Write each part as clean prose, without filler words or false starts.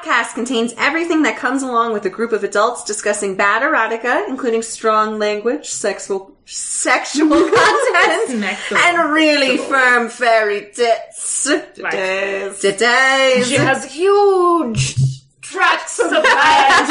podcast contains everything that comes along with a group of adults discussing bad erotica, including strong language, sexual content, and really firm fairy tits. Titties. She has huge tracts of land.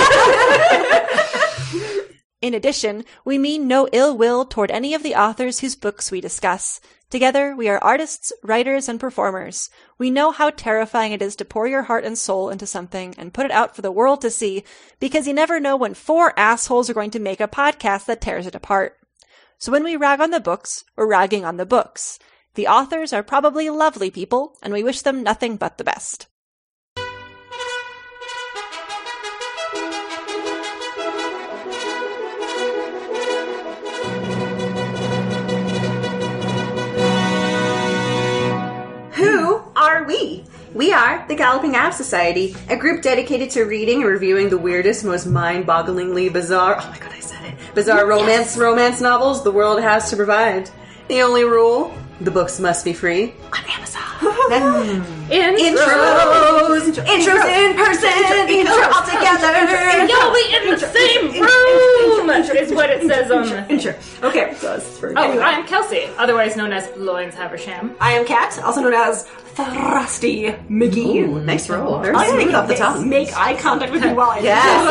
In addition, we mean no ill will toward any of the authors whose books we discuss. Together, we are artists, writers, and performers. We know how terrifying it is to pour your heart and soul into something and put it out for the world to see, because you never know when 4 assholes are going to make a podcast that tears it apart. So when we rag on the books, we're ragging on the books. The authors are probably lovely people, and we wish them nothing but the best. Who are we? We are the Galloping Ab Society, a group dedicated to reading and reviewing the weirdest, most mind-bogglingly bizarre, oh my god, I said it, bizarre romance novels the world has to provide. The only rule, the books must be free on Amazon. Intros in person, intro all together. You'll be in the same room, is what it says on the intro. Okay. Anyway. I'm Kelsey, otherwise known as Loins Haversham. I am Kat, also known as Thrusty McGee. Ooh, nice roll. I'll make up the tongue. Make eye contact with you while I do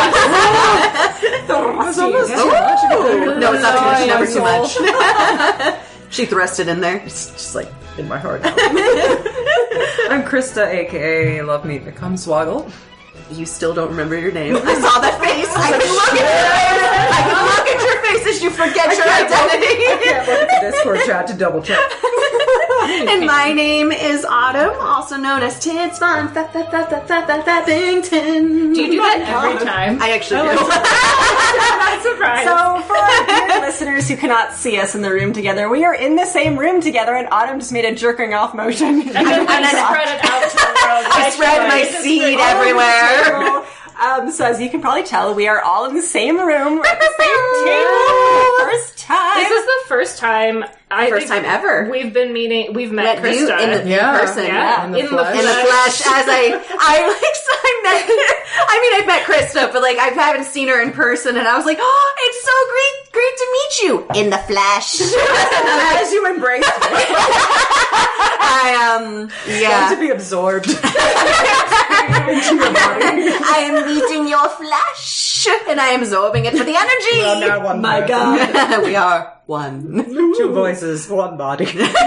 Thrusty. No, it's not too much. Never too much. She thrusted in there. It's just like in my heart. I'm Krista, aka Love Me Become Swaggle. You still don't remember your name. I saw that face. I can look at your face. I can look at your face as you forget your identity. I can't look at the Discord chat to double check. And my name is Autumn, also known as Tits Von Fappington. Do you do that every time? I actually do. I'm not surprised. So, for our dear listeners who cannot see us in the room together, we are in the same room together, and Autumn just made a jerking off motion. And then I spread it out to the world. I spread my seed everywhere. So as you can probably tell, we are all in the same room. We're at the same table for the first time. This is the first time First time ever. We've been meeting. We've met Krista you in person. Yeah, in the flesh. As I've met Krista, but like I haven't seen her in person, and I was like, oh, it's so great to meet you in the flesh. As you embrace me. To be absorbed. I am meeting your flesh, and I am absorbing it for the energy. We are now one. My God, we are one. 2 voices, 1 body.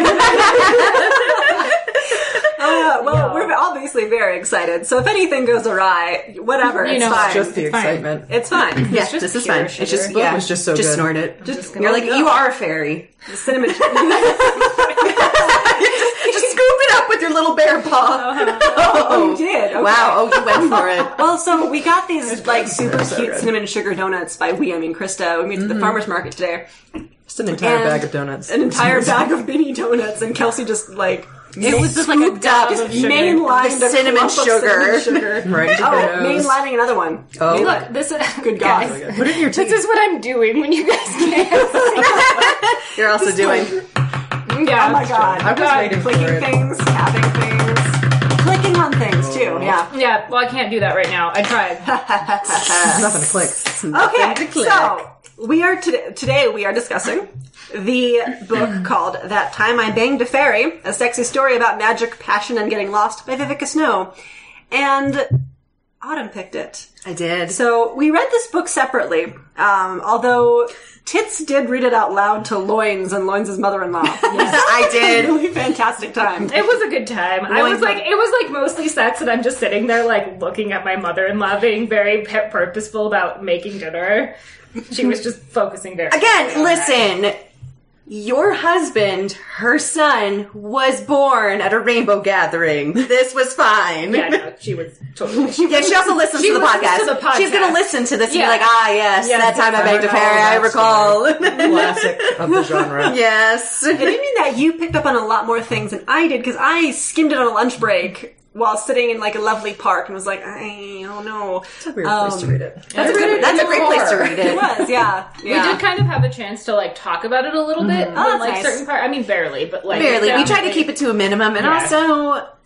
We're obviously very excited. So if anything goes awry, whatever, it's fine. It's just the excitement. It's fine. Yeah, this is fine. It's just was just so just good. snort it. You're like you are a fairy. The cinnamon. Just scoop it up with your little bear paw. Oh, you did. Okay. Wow. Oh, you went for it. Well, so we got these like super cute cinnamon sugar donuts by we. I mean Krista. We made it to the farmer's market today. Just an entire bag of donuts. An entire bag of mini donuts, and Kelsey just like it was just like a dab of sugar. Mainlined the cinnamon sugar. Right. Mainlining another one. Oh, look, this is good guys. God. Put it in your teeth. This is what I'm doing when you guys can't. You're also doing. Yeah. Oh my God! I was waiting for clicking it. things, tapping things, clicking on things too. Yeah. Yeah. Well, I can't do that right now. I tried. There's nothing to click. Okay, so we are today we are discussing the book called That Time I Banged a Fairy, a sexy story about magic, passion, and getting lost by Vivica Snow. And Autumn picked it. I did. So we read this book separately, although Tits did read it out loud to Loins and Loins' mother-in-law. I did. Really fantastic time. It was a good time. It was like mostly sex, and I'm just sitting there like looking at my mother-in-law, being very purposeful about making dinner. She was just focusing very Again, listen. Your husband, her son, was born at a rainbow gathering. This was fine. Yeah, no, she was totally. Yeah, she also listens to the podcast. She's going to listen to this and be like, yes, that time I banged a fairy, I recall. Classic of the genre. Yes. It did mean that you picked up on a lot more things than I did, because I skimmed it on a lunch break while sitting in like a lovely park and was like, I don't know. It's a weird place to read it. That's a great place to read it. It was, yeah. We did kind of have a chance to like talk about it a little bit. Oh, that's like nice. certain part. I mean, barely, but like barely. We tried to keep it to a minimum, and also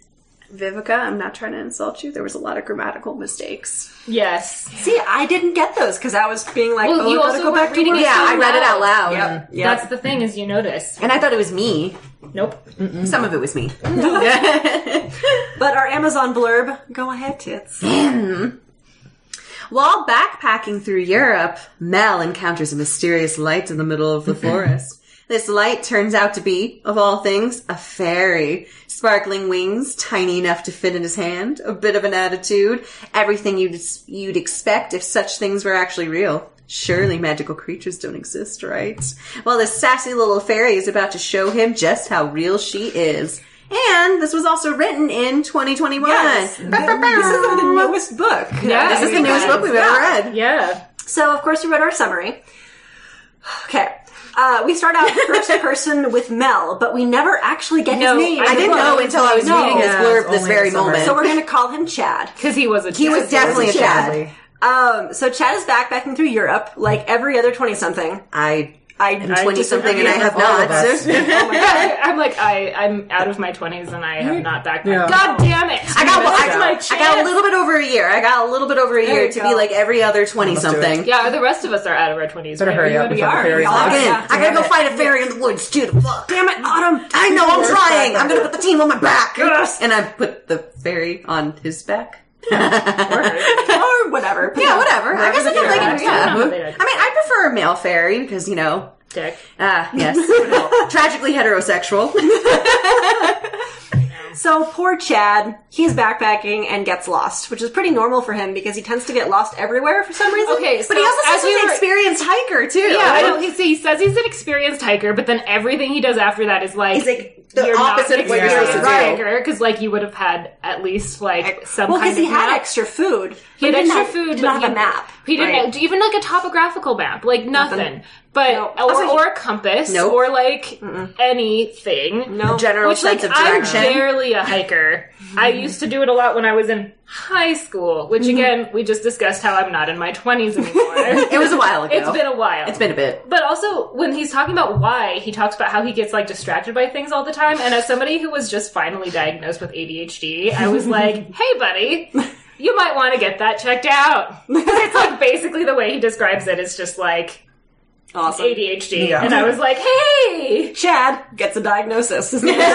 Vivica, I'm not trying to insult you. There was a lot of grammatical mistakes. Yes. See, I didn't get those because I was being like, Well, oh, you I gotta also go back weren't to reading work. it Yeah, so I read it out loud. Yep. That's the thing, is you notice. And I thought it was me. Nope. Some of it was me. But our Amazon blurb, go ahead, tits. While backpacking through Europe, Mel encounters a mysterious light in the middle of the forest. This light turns out to be, of all things, a fairy. Sparkling wings, tiny enough to fit in his hand, a bit of an attitude, everything you'd expect if such things were actually real. Surely magical creatures don't exist, right? Well, this sassy little fairy is about to show him just how real she is. And this was also written in 2021. Yes. This is the newest book. Yeah, This is the newest book we've ever read. Yeah. So, of course, we read our summary. Okay. We start out first person with Mel, but we never actually get his name. I didn't know until I was reading his blurb this very moment. So we're going to call him Chad. Because he was a He was definitely a Chad. So Chad is backpacking through Europe like every other 20-something. I'm I 20-something and I have All of not. us. I'm out of my 20s and I have not backpacked. Yeah. God damn it! I got my I got a little bit over a year. I got a little bit over a There year you to go. be like every other 20-something. Yeah, the rest of us are out of our 20s. Better right? hurry up We before the are. fairies y'all come. are. Again, I gotta go find a fairy in the woods too. Fuck. Damn it, Autumn! I know, I'm trying. I'm gonna put the team on my back. And I put the fairy on his back. Or whatever. Yeah, whatever. I guess I can like it. Yeah. Yeah. I mean, I prefer a male fairy because, you know, Dick. yes. Tragically heterosexual. So poor Chad, he's backpacking and gets lost, which is pretty normal for him because he tends to get lost everywhere for some reason. Okay, so But he also as says we he's an were- experienced hiker too. Yeah, I know. He says he's an experienced hiker, but then everything he does after that is like, He's like the you're opposite not of what you're supposed to do. hiker, because like you would have had at least like some Well, kind because of he had map. extra food. He had didn't extra have- food, did but not have a map. He didn't right? even like a topographical map, like nothing. But No. or a compass, Nope. or like anything. No. General Which, like, sense of I'm direction. barely a hiker. I used to do it a lot when I was in high school, which again, we just discussed how I'm not in my 20s anymore. It was a while ago. It's been a while. It's been a bit. But also, when he's talking about why, he talks about how he gets, like, distracted by things all the time. And as somebody who was just finally diagnosed with ADHD, I was like, hey, buddy, you might want to get that checked out. It's, like, basically the way he describes it is just, like, Awesome. ADHD. Yeah. And I was like, hey! Chad gets a diagnosis.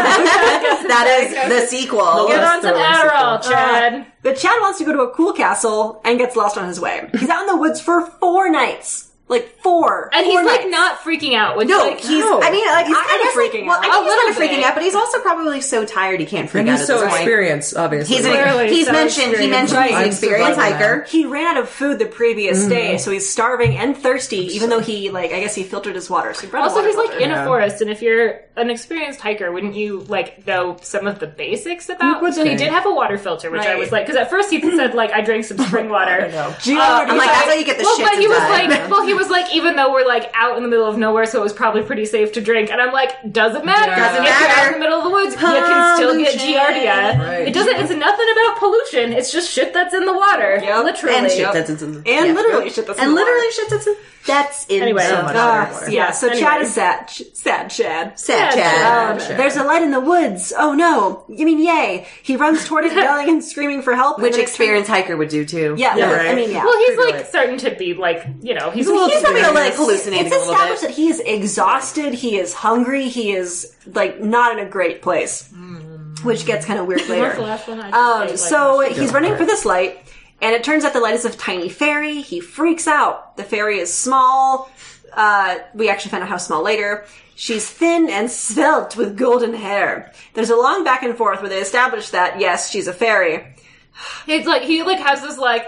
That is the sequel. Get That's on some the Adderall, sequel. Chad. But Chad wants to go to a cool castle and gets lost on his way. He's out in the woods for 4 nights. Like 4. And 4 he's, like, nights. not freaking out. Which, No, like, he's. No. I mean, like He's I kinda guess, like, freaking well, out. I think A he's kind of little freaking bit. out, but he's also probably so tired he can't freak And out he's at so this point. experienced, obviously. He's Clearly he's so mentioned he's experienced. an I'm experienced surviving hiker. that. He ran out of food the previous day, so he's starving and thirsty, even though he, like, I guess he filtered his water. So he brought a Also, water he's like filter. in a forest, and if you're an experienced hiker, wouldn't you like know some of the basics about? would So he think. did have a water filter, which I Right. was like, because at first he said like I drank some spring water. I'm like, that's how you get the Well, shit but to he was die. like, well, he was like, even though we're like out in the middle of nowhere, so it was probably pretty safe to drink. And I'm like, doesn't matter. Doesn't If you're out matter. in the middle of the woods, you can still get Pollution. giardia. Right. It doesn't. It's nothing about pollution. It's just shit that's in the water. Yep. Literally. and shit that's in And yeah. literally shit that's in and the literally water. shit that's in Anyway, the so much water. water. Yeah, so Anyway. Chad is sad Chad. Sad Sad Chad. There's a light in the woods. Oh no. You mean yay. He runs toward it, yelling and screaming for help. and Which then it experienced hiker would do too. Yeah, Yeah, I right. mean, yeah. Well, he's Pretty like late. starting to be like, you know, he's He's probably like hallucinating It's a little established bit. that he is exhausted, he is hungry, he is, like, not in a great place. Which gets kind of weird later. the last one? I just ate, like, So a he's running for this light, and it turns out the light is a tiny fairy. He freaks out. The fairy is small. We actually find out how small later. She's thin and svelte with golden hair. There's a long back and forth where they establish that, yes, she's a fairy. It's like he like has this like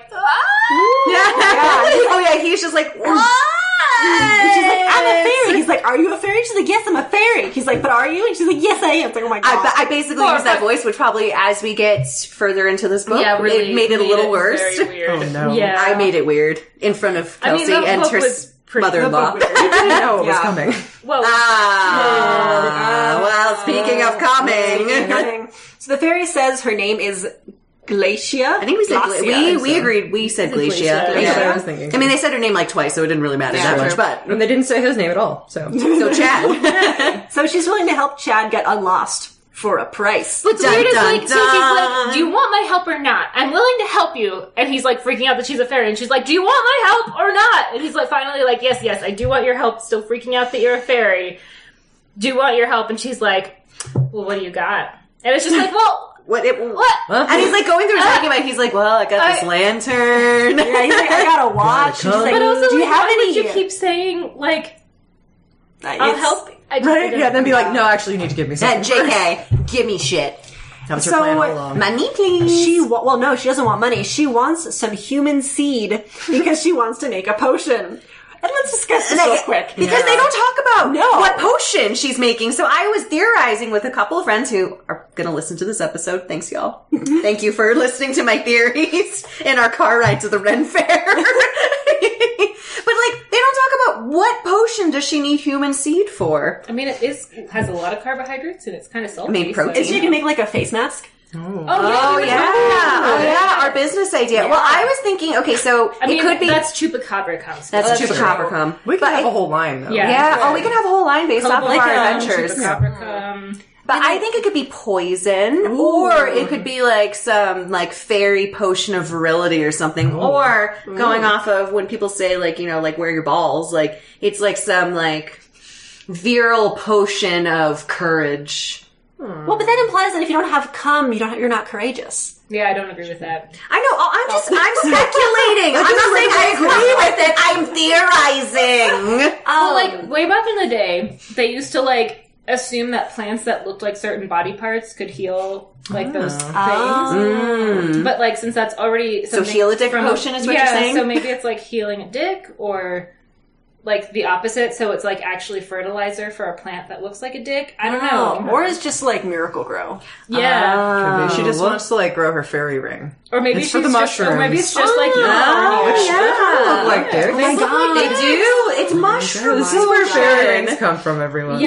Oh yeah, he's just like what? She's like, I'm a fairy. He's like, are you a fairy? She's like, yes, I'm a fairy. He's like, but are you? And she's like, yes, I am. It's like, oh my god. I basically use that voice, which probably, as we get further into this book, yeah, really it made it a little worse. Very weird. Oh, no. Yeah, I made it weird in front of I mean, Kelsey the and book her was pretty- mother-in-law. the book was- We didn't know it was Yeah. coming. well, Well, speaking of coming, So the fairy says her name is Glacia. I think we said Glacia. we agreed. We said Glacia. Glacia. That's Yeah. what I was thinking. I mean, they said her name like twice, so it didn't really matter that much. But And they didn't say his name at all, so. so Chad, So she's willing to help Chad get unlost for a price. What's Dun, weird is dun, like, so she's dun. like, do you want my help or not? I'm willing to help you. And he's like freaking out that she's a fairy. And she's like, do you want my help or not? And he's like finally like, yes, I do want your help. Still freaking out that you're a fairy. Do you want your help? And she's like, well, what do you got? And it's just like, well, What? what? And he's like going through his argument. He's like, "Well, I got this lantern." Yeah, he's like, I got a watch. She's like, But also, do you like, have why any? would you keep saying, like, I'll It's- help? I just Right? didn't- Yeah, then be like, no, actually, you need to give me something. JK, give me shit. That was your So, plan all along. Money, please. Well, no, she doesn't want money. She wants some human seed because she wants to make a potion. And let's discuss this real quick. Because they don't talk about No. what potion she's making. So I was theorizing with a couple of friends who are going to listen to this episode. Thanks, y'all. Thank you for listening to my theories in our car ride to the Ren Fair. But, like, they don't talk about what potion does she need human seed for. I mean, has a lot of carbohydrates and it's kind of salty. I mean, protein. Is she gonna make like a face mask? Oh, Oh, yeah. yeah. Oh, yeah. Our business idea. Well, I was thinking, okay, so I mean, it could be... that's chupacabra comes. That's true. chupacabra cum. We could But have I- a whole line, though. Yeah. Yeah, oh, we can have a whole line based off of our adventures. Chupacabra cum. But I think it could be poison, or it could be like some like fairy potion of virility or something, or going off of when people say like, you know, like wear your balls, like it's like some like virile potion of courage. Well, but that implies that if you don't have cum, you're not courageous. Yeah, I don't agree with that. I know. I'm speculating. I'm not saying I agree with it. I'm theorizing. Well, like, way back in the day, they used to, like, assume that plants that looked like certain body parts could heal, like, those things. But, like, since that's already something heal a dick from potion is what you're saying? so maybe it's, like, healing a dick, or, like, the opposite, so it's, like, actually fertilizer for a plant that looks like a dick. I don't know. Or it's just like Miracle Grow. Yeah. Maybe she just wants to, like, grow her fairy ring. Or maybe It's she's for the just, or maybe it's just, like, Oh, yeah. Look like dicks. Oh my god, they do. It's mushroom. This is where fairy rings come from, everyone.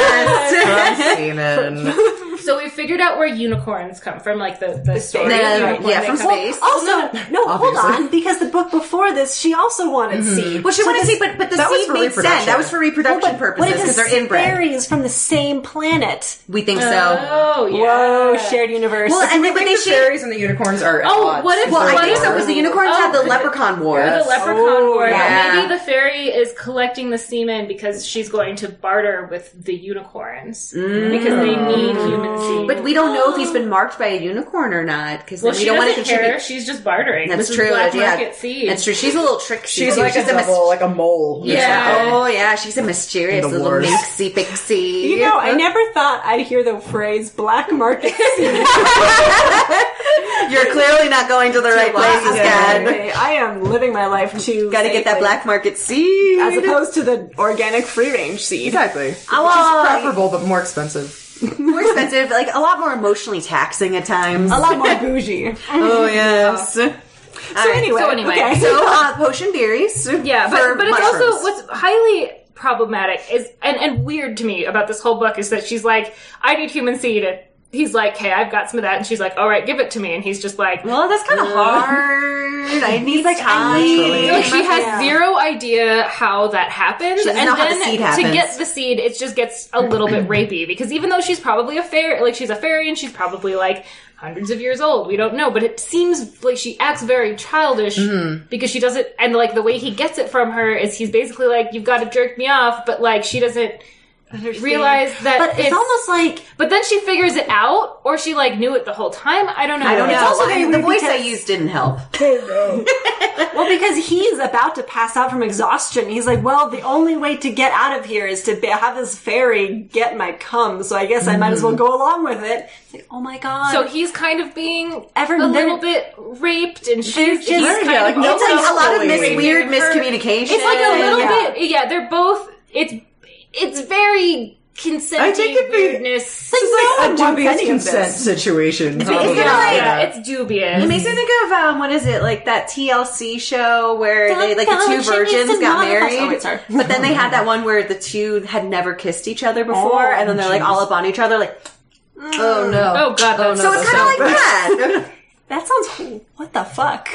Yes. From Seaman. So we figured out where unicorns come from, like the story. of unicorn, yeah, they from come- space. Also, no, hold Obviously. on, because the book before this, she also wanted seed. Well, she wanted to see, but the that was seed for made reproduction. sense. That was for reproduction What purposes if because it's they're inbred. fairies from the same planet? We think so. Oh, yeah. Whoa, shared universe. Well, and I then think they the should. fairies and the unicorns are at Oh, odds. what if- Well, I what think if- so because the unicorns Oh, had the could- leprechaun war. The leprechaun Oh, war. yeah. Maybe the fairy is collecting the semen because she's going to barter with the unicorns because they need human seed. But we don't know if he's been marked by a unicorn or not because well, we she don't want to doesn't care. contribute. She's just bartering. That's this true. Is black yeah, market seed. that's true. She's a little tricksy. She's too. like a devil, like a mole. Yeah. Oh yeah, she's a mysterious In the little wars. minxie pixie. You know, I never thought I'd hear the phrase black market seed. You're clearly not going to the right places, Dad. I am living my life too. Got to get that safely, black market seed. as opposed to the organic free range seed. Exactly. Oh, well, Which is preferable, but more expensive. more expensive, like a lot more emotionally taxing at times. A lot more bougie. Oh yes. So anyway, okay. So potion berries. Yeah, for but it's mushrooms. also what's highly problematic is and weird to me about this whole book is that she's like, I need human seed. And he's like, hey, I've got some of that, and she's like, all right, give it to me. And he's just like, Well, that's kind of hard. I need time. like she has Yeah. zero idea how that happens, doesn't and know how then the seed to happens. get the seed, it just gets a little bit rapey because even though she's probably a fairy, like she's a fairy and she's probably like hundreds of years old, we don't know, but it seems like she acts very childish because she doesn't, and like the way he gets it from her is he's basically like, you've got to jerk me off, but like she doesn't realize that But it's almost like but then she figures it out, or she like knew it the whole time. I don't know. I don't know. It's also very the weird voice I because- used didn't help. well, because he's about to pass out from exhaustion. He's like, well, the only way to get out of here is to have this fairy get my cum. So I guess I might as well go along with it. It's like, oh my god. So he's kind of being Ever- a little bit raped, and she's just- he's Yeah, kind of like, It's like a lot of Totally. weird raping her. miscommunication. It's like a little Yeah. bit. Yeah, they're both. It's very consenting I think it'd be- weirdness. This is like no a one wants dubious any of consent this. situation. it's yeah, kinda like- yeah, it's dubious. It makes me think of what is it, like that TLC show where they like the two Don't virgins mention got none of us. married, Oh, wait, sorry. but then they had that one where the two had never kissed each other before, and then they're like all up on each other, like Oh no. Oh god, that's so it's kind of like that. that sounds. What the fuck?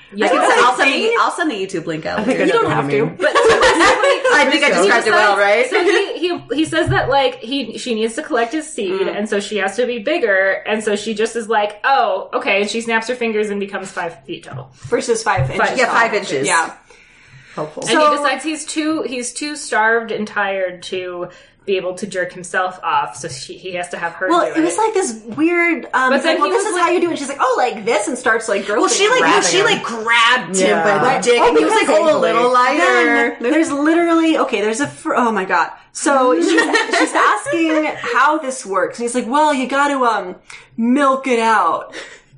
Yeah. I'll send the YouTube link out. I think I You know don't what have you to. mean. But I think I described it well, right? So he says that like she needs to collect his seed, and so she has to be bigger, and so she just is like, oh, okay, and she snaps her fingers and becomes 5 feet tall. versus 5 inches. Yeah, tall. 5 inches. Yeah. Helpful. And he decides he's too starved and tired to be able to jerk himself off, so he has to have her Well, do it it. was like this weird. But then he this was is like- how you do it. She's like, oh, like this, and starts like grossly Well, she grabbing him. grabbed him Yeah. by the dick, and he was like, oh, a little lighter. Then there's literally there's oh my god. So she's asking how this works, and he's like, well, you got to milk it out.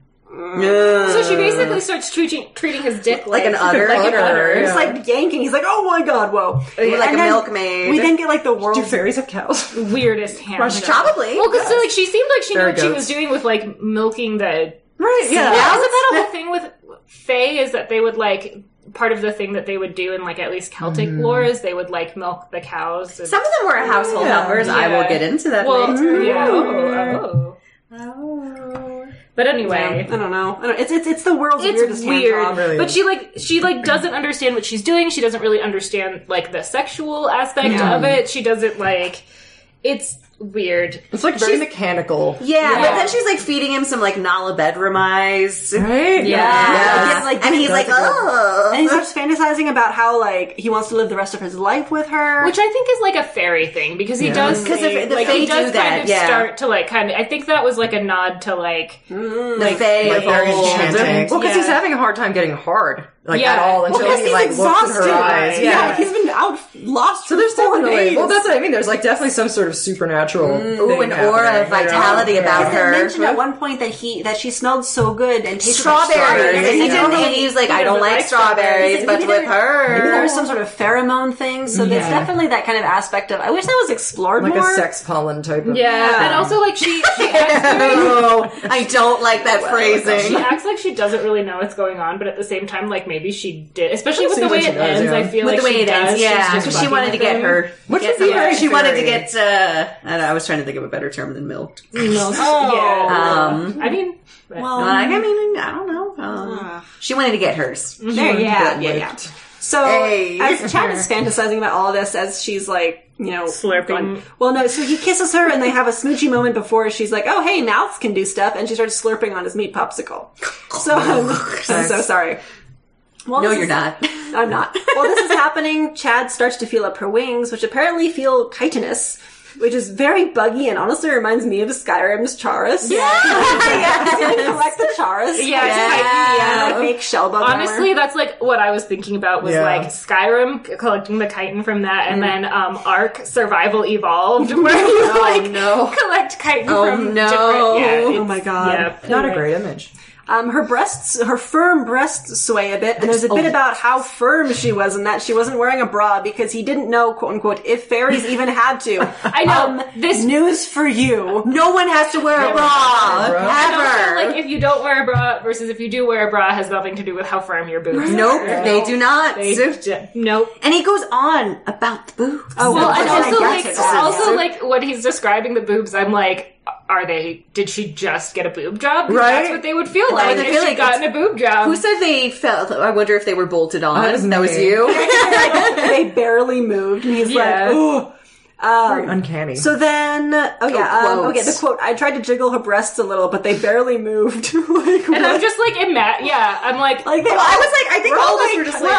So she basically starts treating his dick Like an udder. Like an udder. It's like yanking. He's like, oh my god, whoa. Like And a then milkmaid. We then get like the Do world's fairies have cows? Weirdest hand. Probably. Well, because like she seemed like she knew Fairy what she was goats. doing with like milking the. Right, yeah. Yeah, wasn't that a whole thing with Fae? Is that they would like part of the thing that they would do in like at least Celtic lore is they would like milk the cows. And, Some of them were household numbers. I will get into that well, later. yeah. But anyway, I don't know. It's the world's it's weirdest hand weird. job. really But is. she doesn't understand what she's doing. She doesn't really understand like the sexual aspect of it. She doesn't like. It's weird. It's like very mechanical. Yeah, but then she's like feeding him some like Nala bedroom eyes. Right? Yeah. Like, And he's like, oh. and he starts fantasizing about how like he wants to live the rest of his life with her. Which I think is like a fairy thing because he does. 'Cause say- the like, Fae he does do that, kind of yeah. start to like kind of. I think that was like a nod to like. The Fae Like very old. enchanting. Well, because Yeah. he's having a hard time getting hard. Like Yeah. at all until because he he's like looks exhausted. in her eyes. Yeah, he's been out lost So for there's 4 definitely days. well, that's what I mean. There's like definitely some sort of supernatural Ooh, thing an aura happening, of vitality you know? about He her. mentioned at one point that she smelled so good and tasted like Strawberries. And he Yeah. didn't. And he was like, I don't doesn't like like strawberries, strawberries. but Maybe with Maybe her. there's some sort of pheromone thing. So there's definitely that kind of aspect of. I wish that was explored Like more. a sex pollen type of Yeah, and also like she acts very, Oh, I don't like that she phrasing. acts like she doesn't really know what's going on, but at the same time, like maybe she did, especially with the seems way like she it does, ends. yeah. I feel With like the way she it does. ends, yeah, She's just because she fucking wanted to with get him. her. Which get would be some- very She wanted to fairy. get. I don't know, I was trying to think of a better term than milked. Yeah. I mean, I don't know. She wanted to get hers. There, yeah. So Hey. as Chad is fantasizing about all of this, as she's like, Slurping. going- well, no. So he kisses her, and they have a smoochy moment before she's like, "Oh, hey, mouths can do stuff," and she starts slurping on his meat popsicle. So I'm so sorry. Well, No, this you're is- not. I'm not. While this is happening, Chad starts to feel up her wings, which apparently feel chitinous, which is very buggy and honestly reminds me of Skyrim's Charis. Yeah, collect the Charis. Yeah, Yeah, like fake shell bug honestly, armor. that's like what I was thinking about was Yeah. like Skyrim collecting the chitin from that, and then Ark Survival Evolved, where you like no. collect chitin Oh, from no. different. Yeah, Oh it's- my God. Yeah, Not a great image. Her firm breasts sway a bit, and there's a bit about how firm she was and that she wasn't wearing a bra because he didn't know, quote unquote, if fairies even had to. I know this. News for you. No one has to wear a bra. Bra. And also, Ever. like if you don't wear a bra versus if you do wear a bra has nothing to do with how firm your boobs Nope, are. they do not. Nope. And he goes on about the boobs. Oh, Well, and okay, also I like get it. also like when he's describing the boobs, I'm like, did she just get a boob job? 'Cause Right. That's what they would feel like they if feel she like gotten a boob job. Who said they felt? I wonder if they were bolted on. That was That was me. you. They barely moved, and he's Yeah. like, ooh. Very uncanny. So then, quotes. the quote, I tried to jiggle her breasts a little, but they barely moved. like, And I'm just like, I'm like, like they I was like, I think all of us were just like,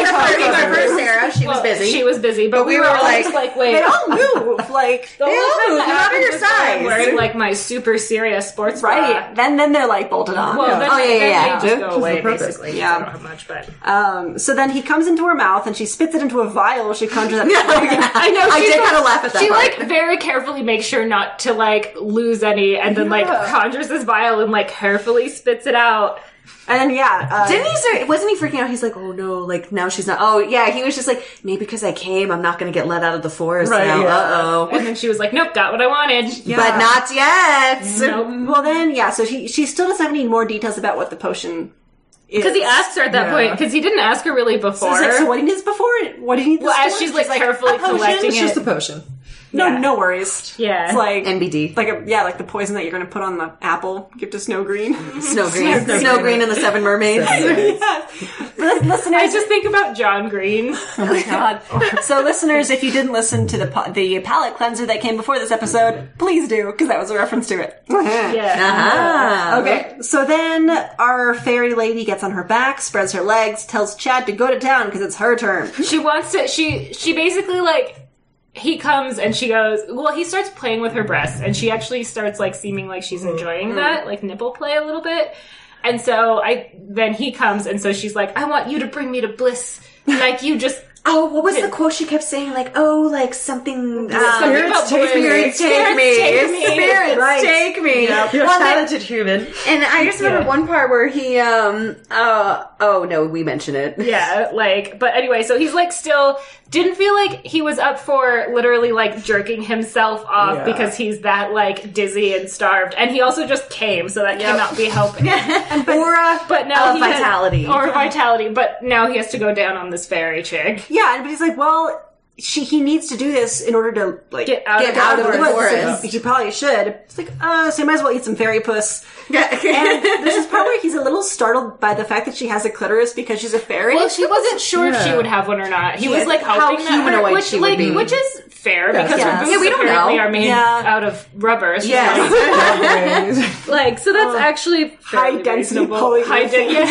Sarah. She was well, busy. She was busy, but we were all like- just like, wait. they all move. Like, The only time move, that not happened your was when I'm size. wearing like my super serious sports bra. right. Then they're like bolted on. Well, then, Oh, yeah, then yeah. they just go Just away the purpose. basically. Yeah. I don't have much, but So then he comes into her mouth and she spits it into a vial. She conjures up. I know I she's did like- kind of laugh at that She part. like very carefully makes sure not to like lose any, and then like conjures this vial and like carefully spits it out. And then, Didn't he start, wasn't he freaking out? He's like, oh no, like now she's not. Oh yeah, he was just like, maybe because I came, I'm not going to get let out of the forest Right, now. yeah. Uh-oh. And then she was like, "Nope, got what I wanted." But not yet. Nope. well then, yeah, so she still doesn't have any more details about what the potion is. Because he asked her at that Yeah. point, because he didn't ask her really before. So, it's like, so what do you need this before? What do you need this well, for? as she's like carefully "A potion?" collecting It's just it. a potion. no worries. Yeah. It's like NBD. like the poison that you're going to put on the apple. Give to Snow Green. Snow Green. Snow Green and the Seven Mermaids. Listeners, I just think about John Green. oh my god. So listeners, if you didn't listen to the palate cleanser that came before this episode, please do, because that was a reference to it. Yeah. Ah. Okay, so then our fairy lady gets on her back, spreads her legs, tells Chad to go to town because it's her turn. She wants to, she basically, like, he comes and she goes, well, he starts playing with her breasts, and she actually starts, like, seeming like she's enjoying that, like, nipple play a little bit. And so then he comes, and so she's like, I want you to bring me to bliss, like you just... Oh, what was the quote she kept saying? Like, oh, like something... Something about bliss. Spirits take me. Spirits Right. take me. Yep. You're Well, a talented human. And I just remember one part where he, oh no, we mention it. Yeah, like, but anyway, so he's like still, didn't feel like he was up for literally like jerking himself off Yeah. because he's that like dizzy and starved. And he also just came, so that cannot be helping. But now he has- vitality. or vitality, but now he has to go down on this fairy chick. Yeah, but he's like, well, he needs to do this in order to, like, Get out of the the forest. So he probably should. It's like, so he might as well eat some fairy puss. And this is probably he's a little startled by the fact that she has a clitoris because she's a fairy. Well, she wasn't sure if she Yeah. would have one or not. He was Yeah, like how hoping that humanoid which, she would like, be. which is fair because Yes. her boobs Yeah, we don't apparently know. are made Yeah. out of rubber. So Yeah. like, so that's actually fairly high density reasonable. polyurethane. High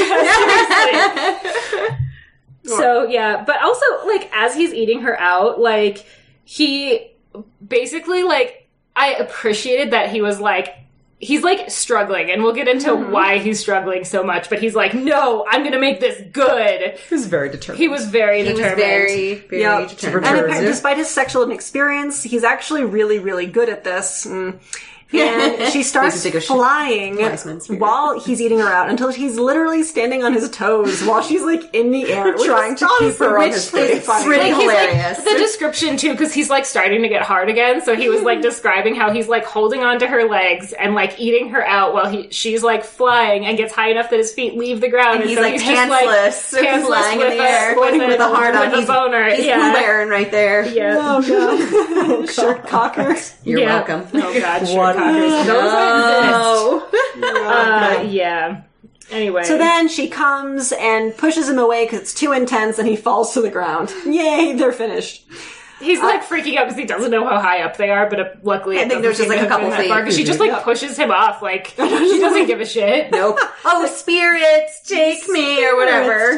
seriously. So yeah, but also like as he's eating her out, like he basically like I appreciated that he was like he's like struggling, and we'll get into why he's struggling so much. But he's like, no, I'm gonna make this good. He was very determined. He was very He was determined. very, very Yeah. determined. And Returns apparently, it. despite his sexual inexperience, he's actually really, really good at this. And she starts Take a shit. flying Weissman's figure. while he's eating her out until he's literally standing on his toes while she's like in the air Trying to keep her on his face. Pretty Like, he's hilarious. like the description too, because he's like starting to get hard again. So he was like describing how he's like holding onto her legs and like eating her out while she's like flying and gets high enough that his feet leave the ground. And he's so like just, like, pantsless, pantsless flying in with the air, with a heart on. with a boner. He's yeah, Pooh Baron right there. yeah. Oh god. Shirt cocker. You're Yeah. welcome. Oh god, sure. What? Cockers. Those Oh. yeah. Anyway. So then she comes and pushes him away because it's too intense and he falls to the ground. Yay, they're finished. he's like freaking out because he doesn't know how high up they are, but luckily I think there's just like a couple feet. She just like pushes him off, like she doesn't give a shit. Nope. Oh, spirits, take me, or whatever.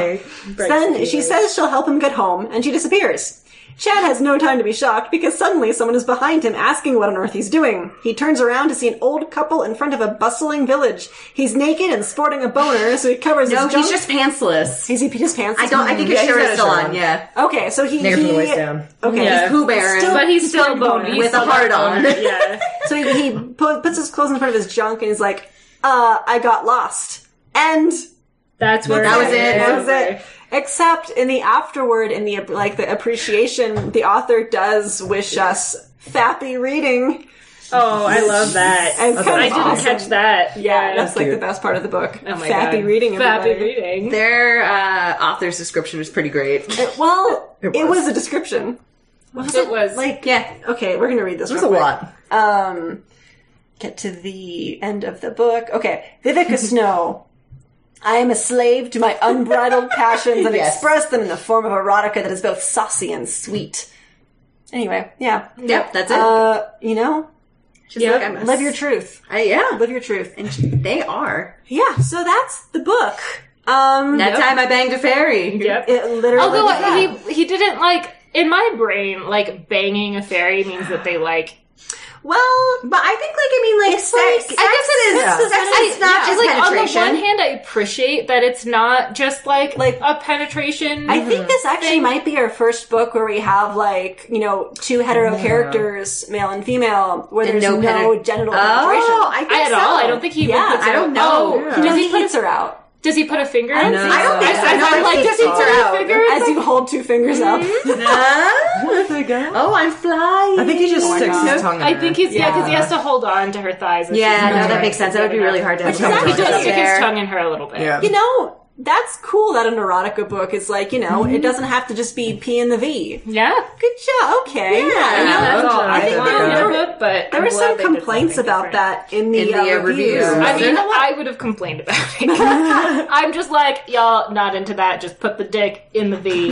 Then she says she'll help him get home, and she disappears. Chad has no time to be shocked because suddenly someone is behind him asking what on earth he's doing. He turns around to see an old couple in front of a bustling village. He's naked and sporting a boner, so he covers No, his junk. he's just pantsless. Is he his pants? I think his Yeah, shirt he's is got still a shirt on, on. yeah. Okay, so he Naked from the waist down. Okay, Yeah. he's Pooh Baron. But he's still wearing bony boners. With a heart on. Yeah. so he puts his clothes in front of his junk and he's like, I got lost. And That's where That was it. that was it. Except in the afterword, in the the appreciation, the author does wish us fappy reading. Oh, I love that. And it's kind I of didn't awesome. catch that. Yeah, that's like cute. the best part of the book. Oh my fappy God. reading. Fappy everybody. reading. Their author's description was pretty great. Well, It it was. was a description. It was Like, Yeah. okay, we're gonna read this. There's real a quick. lot. Get to the end of the book. Okay, Vivica Snow. I am a slave to my unbridled passions and Yes. express them in the form of erotica that is both saucy and sweet. Anyway, yeah. Yep, that's it. You know, Just Yep. like I'm a live your truth. yeah. Live your truth. And they are. Yeah, so that's the book. That time I banged a fairy. Yep. It literally. Although yeah. he didn't like in my brain like banging a fairy means that they like. Well, but I think It's like- sex. I guess it is. Yeah. Sex is not just like on the penetration. one hand, I appreciate that it's not just like Like- a penetration. I think this actually might be our first book where we have like, you know, two hetero characters, male and female, where And there's no, genital penetration. Oh, I think at so. all. I don't think he even Yeah, puts I it- don't know. Oh, Yeah. No, does he he put hits her out. Does he put a finger? I don't in? think I don't think so. I'm No, I like, think does he he put put her a out. finger? As you hold two fingers up. There you go. Oh, I'm flying. I think he just my sticks God. his tongue in I her. think he's because he has to hold on to her thighs. and Yeah, she's no, not that makes sense. That would be really hard to have He someone does up stick his there. tongue in her a little bit. Yeah. You know, that's cool that an erotica book is like, it doesn't have to just be P and the V. Yeah. Good job. Okay. That's all. I think but There were some complaints about that in the, reviews. I mean, I would have complained about it. I'm just like, y'all not into that. Just put the dick in the V.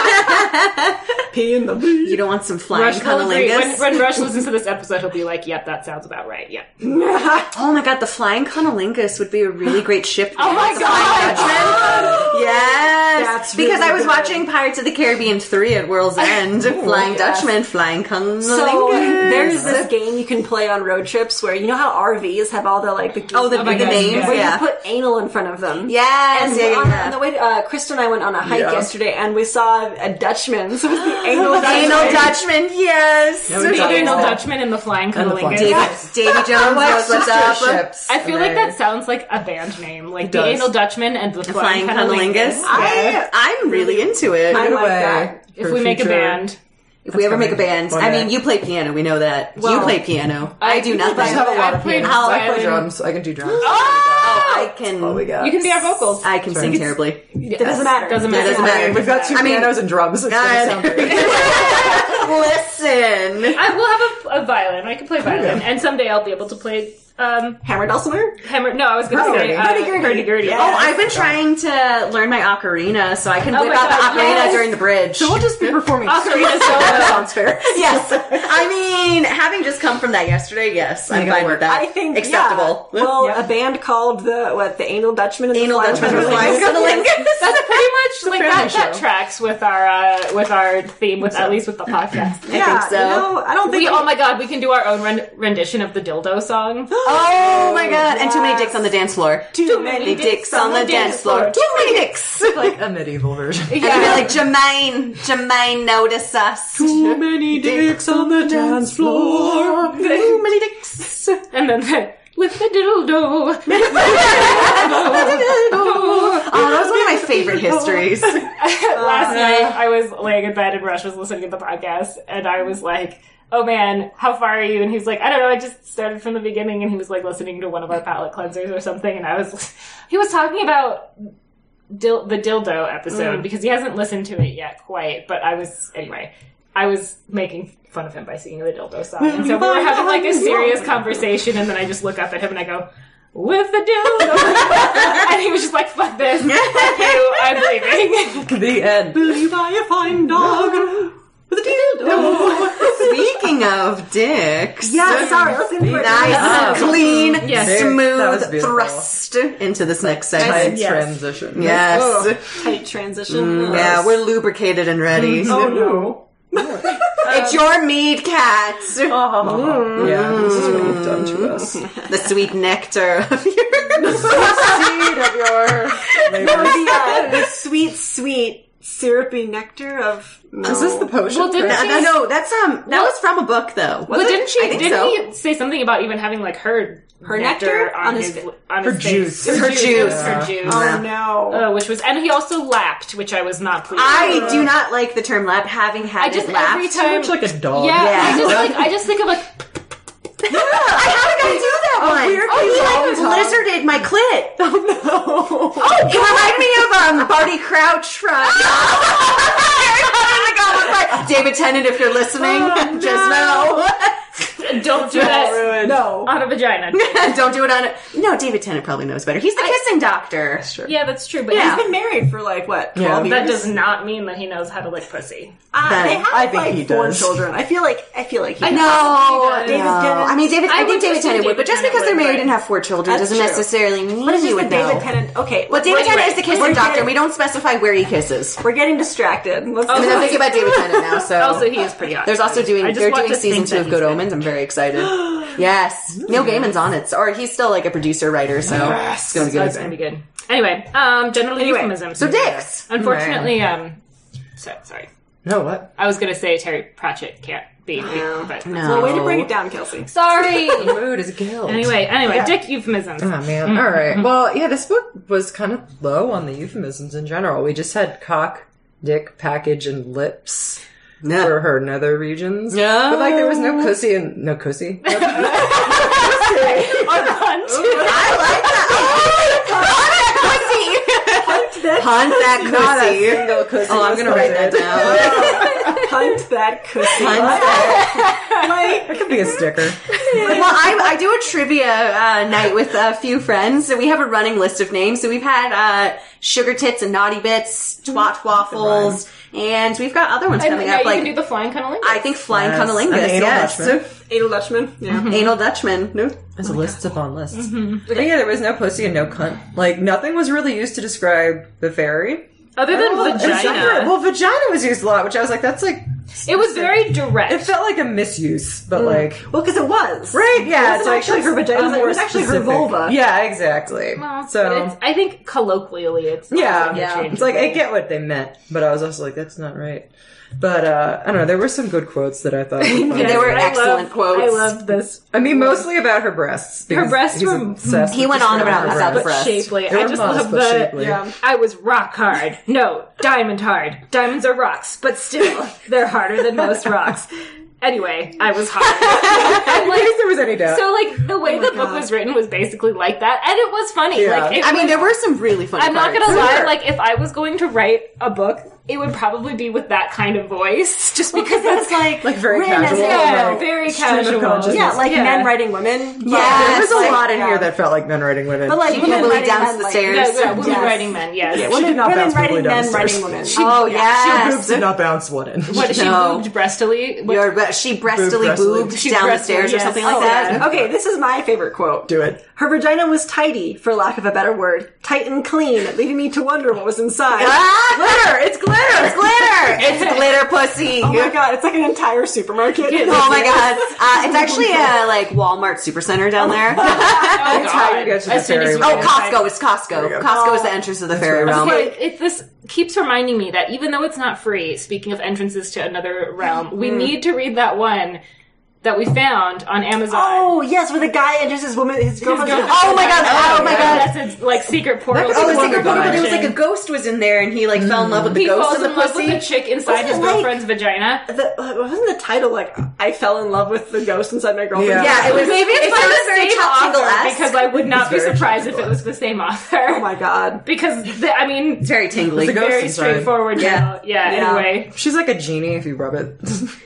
P and the V. You don't want some flying Rush will agree. cunnilingus? When Rush listens to this episode, he'll be like, yep, that sounds about right. Yep. Oh my god, the flying cunnilingus would be a really great ship. Oh my The Flying Dutchman. Yes, That's because really I was good. watching Pirates of the Caribbean 3 at World's End. Flying Dutchman, Flying Cunnilingus. So there's this game you can play on road trips where you know how RVs have all the the my God, names, where yeah. you put anal in front of them. Yes, And yeah. on the way, Krista and I went on a hike yesterday, and we saw a Dutchman. So it was the anal Dutchman. Anal Dutchman, yes. Yeah, we The talked anal about Dutchman and the Flying And the Flying Cunnilingus. Davy Jones knows what's up. ships. I feel like that sounds like a band name. Like the does. Anal Dutchman and the Flying Flying Cunnilingus. Cunnilingus. I'm really into it. I Either like way, that. If for we make a future- band. If we ever make a band, One I day. mean, you play piano, we know that. Well, you play piano. I do nothing. I have a lot of I played piano. I play violin. drums. I can do drums. I can. Oh, we got. You can be our vocals. I can sing terribly. It doesn't matter. Doesn't It doesn't matter. We've got two I mean- pianos and drums. It's gonna sound great. Listen. I will have a violin. I can play violin, and someday I'll be able to play Hammer Dulcimer? hammer. No, I was going to say Hurdy-gurdy. hurdy-gurdy. Yeah. Oh, I've been trying to learn my ocarina so I can whip my out the God, ocarina yes. during the bridge. So we'll just be performing. Ocarina That solo. sounds fair. Yes. I mean, having just come from that yesterday, yes, I'm Make it fine work. with that. I think acceptable. Yeah. Well, Yeah. a band called the Anal Dutchman and Anal the Dutchman and the Flying Flying Cunnilingus. Cunnilingus. That's pretty much like family that show. tracks with our theme, with at least with the podcast. Yeah, think so. I don't think Oh my god, we can do our own rendition of the dildo song. Oh my god, and too many dicks on the dance floor. too many Dicks on the dance floor. Too many dicks. Like a medieval version. And they'd be like, Jermaine, notice us. Too many dicks on the dance floor. Too many dicks. And then with the dildo. Oh, that was one of my favorite histories. Last night, I was laying in bed and Rush was listening to the podcast, and I was like, oh man, how far are you? And he was like, I don't know, I just started from the beginning, and he was like listening to one of our palate cleansers or something, and he was talking about the dildo episode, because he hasn't listened to it yet quite, but I was making fun of him by singing the dildo song. And so we were having like a serious conversation, and then I just look up at him and I go, with the dildo. And he was just like, fuck this. Fuck you. I'm leaving. The end. Will you buy a fine dog with a dildo? Speaking of dicks. Yeah, sorry, let's get into it. Nice, clean, Yes. That was smooth beautiful. thrust into this next segment. Tight Yes. transition. Yes. Tight transition. Yeah, we're lubricated and ready. Oh no. It's your mead, cat. Yeah, this is what you've done to us. The sweet nectar of your Seed of your labor. The sweet, syrupy nectar of... No. Is this the potion? Well, didn't she- No, that's that was from a book though. But didn't I think so. he say something about even having like her nectar on on his his- on her his juice. face? Her juice. Her juice. Oh no. Which was, and he also lapped, which I was not pleased. I with. do not like the term lap, having had I just it lapped. every time, Much like a dog. yeah, Yeah. I just think of like, How did I do that one? weird Oh, he thing like all the time. lizarded my clit. Oh no. Oh, you remind me of Barty Crouch from. David Tennant, if you're listening, just know. don't do that No. on a vagina. Don't do it on it. No, David Tennant probably knows better. He's the kissing doctor. Sure. Yeah, that's true, but Yeah. He's been married for like, what, 12 that years? does not mean that he knows how to lick pussy. They have I think like he 4 does. children. I feel like he No, He does. David no. Tennant. I mean, I I would think David assume Tennant would, David but just Tennant because they're would, married right. and have 4 children That's doesn't true. necessarily mean But it's you just would that David know. Tennant. Okay, Well, David anyway, Tennant is the kissing we're doctor. getting- We don't specify where he kisses. we're getting distracted. Let's I mean, I'm thinking about David Tennant now. So Also, he is pretty hot. there's also I they're just want doing to season think 2 that of he's Good good. Omens. I'm very excited. Yes, Neil Gaiman's on it, or he's still like a producer writer, so it's gonna be So it's good. gonna be good. Anyway, generally euphemisms. So dicks. Unfortunately, sorry. No, what? I was gonna say Terry Pratchett can't be, but No. Well, way to bring it down, Kelsey. sorry. The mood is guilt. Anyway, dick euphemisms. Oh man. All right. Well, yeah, this book was kind of low on the euphemisms in general. We just had cock, dick, package, and lips Yeah. for her nether regions. Yeah. But like there was no pussy and no pussy. Or cunt. I like that. Oh, pussy. Hunt that Not a pussy. single pussy. Oh, I'm gonna write that down. Hunt that pussy. Hunt that. That could be a sticker. Well, I do a trivia night with a few friends, so we have a running list of names. So we've had Sugar Tits and Naughty Bits, Twat Waffles, and we've got other ones And coming now up. you can Like do the flying cunnilingus. I think Flying Yes. Cunnilingus, And Anal yes. Dutchman. Anal Dutchman. Yeah. Anal Dutchman. No. There's lists upon lists. But yeah, there was no pussy and no cunt. Like, nothing was really used to describ the fairy. Other than Except for- vagina. well, vagina was used a lot, which I was like, that's like... It was very direct. It felt like a misuse, but like... Well, because it was. Right, yeah. It wasn't actually her vagina, it was actually her vulva. Yeah, exactly. Well, So... but it's, I think colloquially it's Yeah, interchangeable. it's like I get what they meant, but I was also like, that's not right. But I don't know. There were some good quotes that I thought. Were funny. They were I excellent quotes. I loved this. I mean, mostly about her breasts. because breasts he's were- obsessed He with went on describing about her that But breasts. shapely. They I were just modest, love but the. shapely. Yeah. I was rock hard. No, diamond hard. Diamonds are rocks, but still, they're harder than most rocks. Anyway, I was hard. And, In case there was any doubt. so, like, the way the book was written was basically like that, and it was funny. Yeah. Like, it I mean, was- there were some really funny I'm not parts. gonna lie, Sure. like, if I was going to write a book, it would probably be with that kind of voice, just because that's like very Rin casual. as yeah, like, very stream of casual. consciousness. Yeah, like Yeah. men writing women. Yeah. There was a like- lot in yeah. here that felt like men writing women. But like She women would writing down men, the like, stairs. Yeah, women Yes. writing men, yes. She did not women bounce writing quickly men downstairs. writing women. Oh, Her yes. boobs did not bounce one in. What is she No. boobed breastily? What- She breastily Breastily. boobed She down the breastily, stairs or yes. something like Oh, that. yeah. Okay, this is my favorite quote. Do it. Her vagina was tidy, for lack of a better word, tight and clean, leaving me to wonder what was inside. Ah, glitter! It's glitter! It's glitter! It's glitter pussy! Oh my god, it's like an entire supermarket. Oh my god. It's actually a like Walmart supercenter down there. Oh, That's how you get to the As soon as fairy you realm. Oh, get inside- Costco. It's Costco. go. Costco is the entrance to the fairy realm. Okay, this keeps reminding me that even though it's not free, speaking of entrances to another realm, we need to read that one that we found on Amazon. Oh, yes, where the guy enters his woman, his girlfriend's Oh my god, oh my god. That's a like secret portal. That Oh, was the secret Wonder portal, but it was Vision. like a ghost was in there and he like fell in love with the He ghost falls and the in love with the pussy. chick inside Wasn't his it like- girlfriend's vagina. Wasn't the title like, I fell in love with the ghost inside my girlfriend? Yeah. Yeah, it was Maybe it's it by sounded the very same Top Tingle author, esque. because I would not be It's very surprised if Top it was the same author. Oh my god. Because I mean, It's very tingly. It's a ghost very inside. straightforward. Yeah. Yeah. Anyway, She's like a genie if you rub it.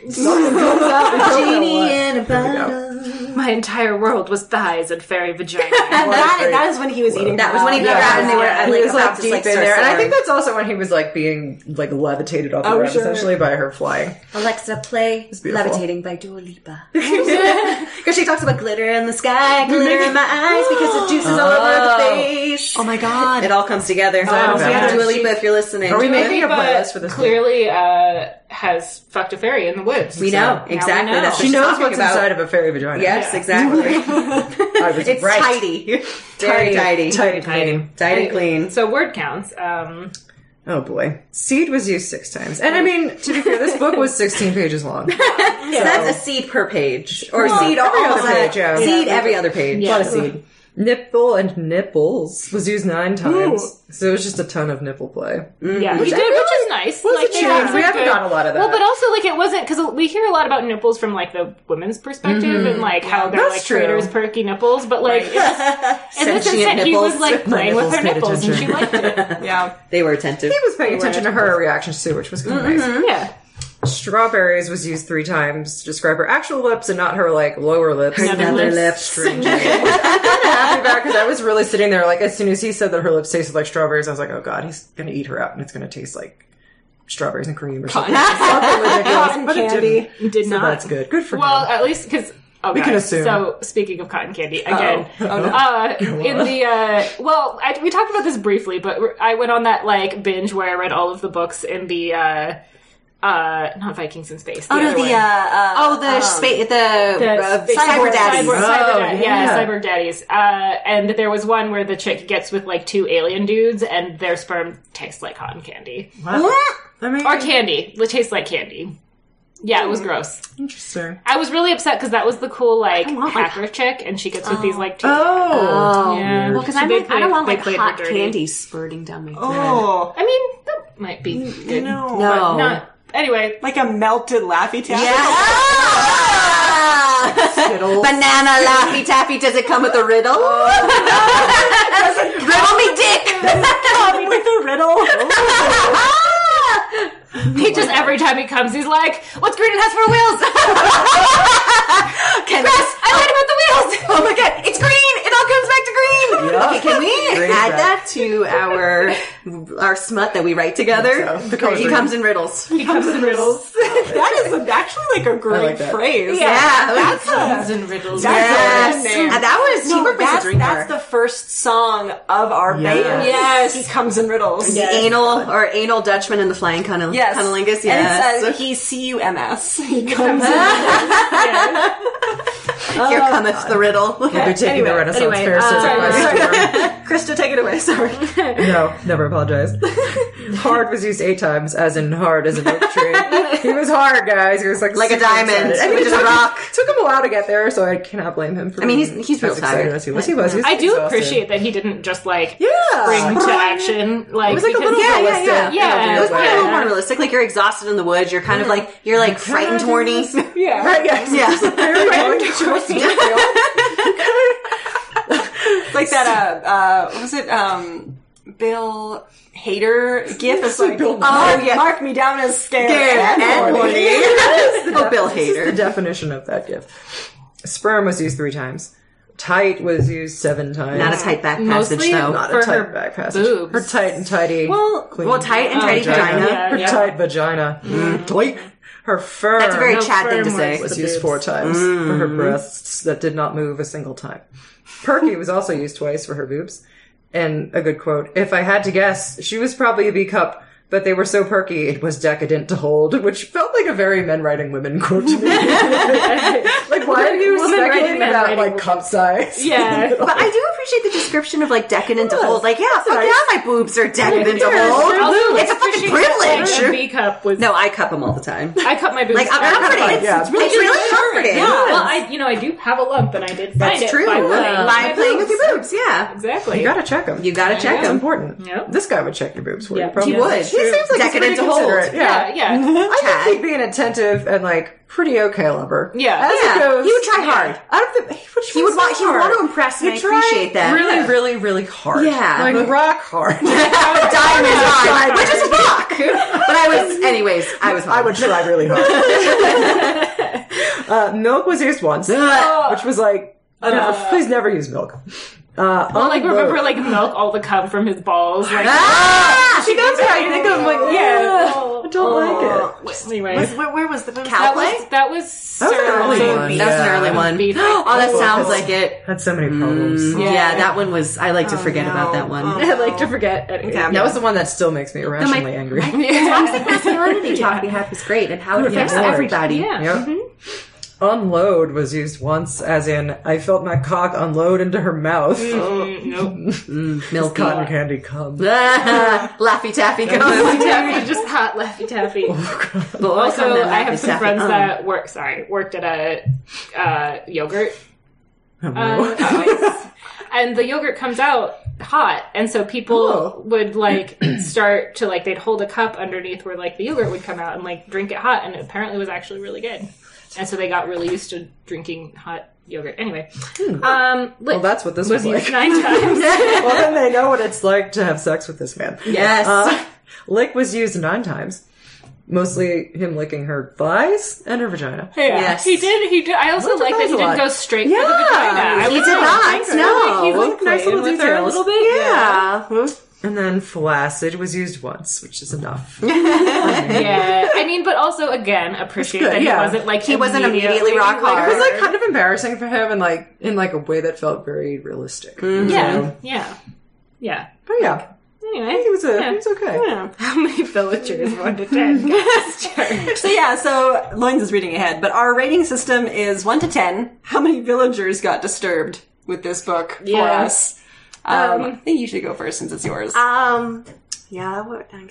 Genie in a bottle. my entire world was thighs and fairy vagina. And that is when he was eating That was when he her out. grabbed and they were Yeah. at, He like, was about like to, deep like, in start there, and I soaring. think that's also when he was like being like levitated off the Oh, ground, sure. essentially by her flying. Alexa, play beautiful. Levitating by Dua Lipa. Because she talks about glitter in the sky, glitter in my eyes, because it juices all over the face. Oh my god. It all comes together. comes together. Dua Lipa, if you're listening. Are we making a Dua Lipa playlist for this? clearly has fucked a fairy in the woods. We So know, now exactly. we know. That's what She she's knows talking what's about. inside of a fairy vagina. Yes, Yeah. exactly. I was It's right. tidy. Very tidy. Tidy clean. Tidy and clean. So word counts. Oh boy. Seed was used 6 times. And I mean, to be fair, this book was 16 pages long. So that's a seed per page. Or seed every all other page, yeah. Seed every other page. Yeah. A lot of seed. Nipple and nipples was used 9 times. So it was just a ton of nipple play. Yeah, which I is really nice. was Like, a change. We haven't gotten a lot of that. Well, but also like it wasn't because we hear a lot about nipples from like the women's perspective and like how they're That's like true. traders perky nipples, but like in this Sentient instant he was nipples. like My playing with her nipples nipples paid and she liked it. Yeah. They were attentive. He was paying attention to her reactions too, which was kind of nice. Yeah, Strawberries was used 3 times to describe her actual lips and not her like lower lips. Nether lips. Strangely. I'm kind of happy about because I was really sitting there like as soon as he said that her lips tasted like strawberries, I was like, oh god, he's gonna eat her out and it's gonna taste like strawberries and cream or something. Something ridiculous. Cotton But it candy. didn't. did So not. that's good. Good for Well, him. at least because. Okay. We can assume. So, speaking of cotton candy, again, Oh, in the, we talked about this briefly, but I went on that, like, binge where I read all of the books in the, not Vikings in Space. Oh no, other the one. Cyber Daddies. Cyber Daddies. And there was one where the chick gets with, like, 2 alien dudes, and their sperm tastes like cotton candy. I mean, Or candy. It tastes like candy. Yeah, it was gross. interesting. I was really upset because that was the cool, like, want, like, hacker chick, and she gets with these, like, 2 Oh. yeah. Well, because So I'm they like, I don't want they like played her hot dirty. candy spurting down my throat. Oh. I mean, that might be good. No. No. But not. Anyway, Like a melted Laffy Taffy? Yeah. Skittles. Banana Laffy Taffy. Does it come with a riddle? Riddle me dick. Come with a riddle. He just, every time he comes, he's like, what's green and has four wheels? Chris, I lied about the wheels. Oh my god, it's green! It all comes back to green! Yep. Okay, can we Green add red. that to our smut that we write together? So, the color's He green. comes in riddles. He comes in riddles. That is actually like a great like that. phrase. Yeah, That's Comes in riddles. yes. a good name. And that was Teamwork Makes the Dream that's Car. the first song of our Yes. band. Yes. He comes in riddles. The anal Dutchman and the Flying Yes. Cunnilingus. And Yes. it says he's C-U-M-S. He comes in. Here cometh the riddle. They're taking the Renaissance fair circuit by storm. Krista, take it away. Sorry. No, never apologize. Hard was used 8 times, as in hard as an oak tree. He was hard, guys. He was like Like a super diamond, excited. I mean, which it is a took- rock. Took him a while to get there, so I cannot blame him for. I mean, being he's real as excited tired. as he was. He was. He was I do exhausted. appreciate that he didn't just like Yeah. spring to action. Like, It was like a because- little Yeah, realistic. yeah, yeah. It was Yeah. probably a little more realistic. Like you're exhausted in the woods. You're kind of like you're like frightened, horny. Yeah. Right, yes. Yeah. Like that, what was it, Bill Hader gif? It's like, Bill Oh, yeah. mark me down as scared. And horny. horny. Oh, Bill This is the Hader. definition of that gift. Sperm was used 3 times. Tight was used 7 times. Not a tight back Mostly passage though. Not for a tight her back passage. boobs. Her tight and tidy. Well, clean tight and tidy vagina. Yeah, Her yeah. tight vagina. Tight. Her fur. That's a very No Chad thing to firm say. words. was The used boobs. 4 times for her breasts that did not move a single time. Perky was also used twice for her boobs. And a good quote, if I had to guess, she was probably a B cup, but they were so perky it was decadent to hold, which felt like a very men writing women quote to me. Like, why are you Women writing speculating men about, writing like, women. cup size? Yeah. But I do appreciate the description of like decadent to Yes. hold. Like, yeah, fuck nice. yeah, my boobs are decadent to Yeah, hold. Also, It's a fucking appreciate that privilege. the B cup was. No, I cup them all the time. I cut my boobs. Like, I'm very comforting. hard. Yeah. It's really comforting. Yeah. Well, I do have a lump, and I did find That's it true. by playing, By my playing with boobs. your boobs, yeah. Exactly. You gotta check them. You gotta check It's them. important. Yep. This guy would check your boobs for Yeah. you. Probably. He would. He seems like Decadent he's to pretty hold. considerate. Yeah, yeah. I Tad. think he'd be an attentive and like pretty okay lover. Yeah. As Yeah. it goes, He would try hard. I don't think He would want to impress me. I He'd try appreciate that. Really, really, really hard. Yeah. like rock hard. Diamond hard, which is a rock. But I was hard. I would try really hard. Milk was used once, which was like, please never use milk. Well, like, remember, like, milk all the cum from his balls? Like, Ah! She does how you think of like, yeah. I don't like it. Anyway. Where was the Cow play? That was was an early Sir one. Beef. That was an early one. Beef. Oh, that Oh, sounds that's- like it. Had so many problems. Yeah, that one was. I like to forget about that one. I like to forget. That was the one that still makes me irrationally angry. Toxic masculinity talk we had was great, and how it affects Yeah. everybody. Yeah. Yep. Unload was used once, as in, I felt my cock unload into her mouth. Nope. Milky. Cotton candy cum. Laffy Taffy Laffy goes. Taffy, just hot Laffy Taffy. Also, I have some friends that worked at a yogurt. And the yogurt comes out hot, and so people would like start to like they'd hold a cup underneath where like the yogurt would come out and like drink it hot, and it apparently was actually really good. And so they got really used to drinking hot yogurt. Anyway, Well, that's what this was was like. used 9 times. Well, then they know what it's like to have sex with this man. Yes. Lick was used 9 times. Mostly him licking her thighs and her vagina. Yeah, Yes. he did. I also Looked at like that those he a didn't lot. go straight for the Yeah, vagina. I he was did like, not, thank no. God. He was Nice playing little with her a details. little bit. Yeah. And then flaccid was used once, which is enough. Yeah, I mean, but also again, appreciate good, that he yeah. wasn't like He wasn't immediately rock hard. It was like kind of embarrassing for him, and like in like a way that felt very realistic. Yeah, So, yeah. but yeah, Anyway, he was okay. How many villagers? 1 to 10. So Loins is reading ahead, but our rating system is 1 to 10. How many villagers got disturbed with this book for Yeah. us? I think you should go first since it's yours. Yeah,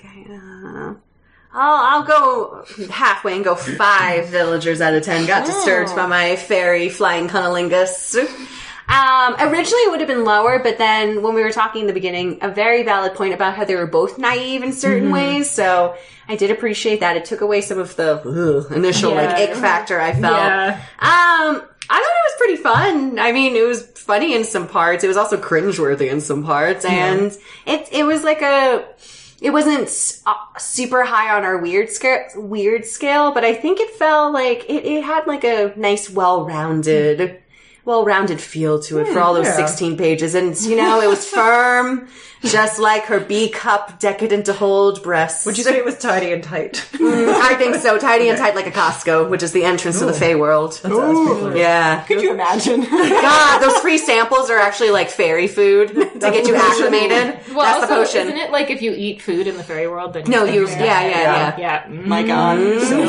I'll go halfway and go 5 villagers out of 10 got disturbed by my fairy flying cunnilingus. Originally it would have been lower, but then when we were talking in the beginning, a very valid point about how they were both naive in certain ways, so I did appreciate that. It took away some of the initial like ick factor I felt. Yeah. I thought it was pretty fun. I mean, it was funny in some parts. It was also cringeworthy in some parts, and it was like it wasn't super high on our weird scale, but I think it felt like it had like a nice, well-rounded feel to it for all those 16 pages. And, you know, it was firm, just like her B-cup decadent to hold breasts. Would you say it was tidy and tight? I think so. Tidy and tight like a Costco, which is the entrance to the Fey world. Yeah. Could you imagine? God, those free samples are actually like fairy food to get you acclimated. Well, That's the also, potion. isn't it like if you eat food in the fairy world, then No, you yeah. yeah. My God.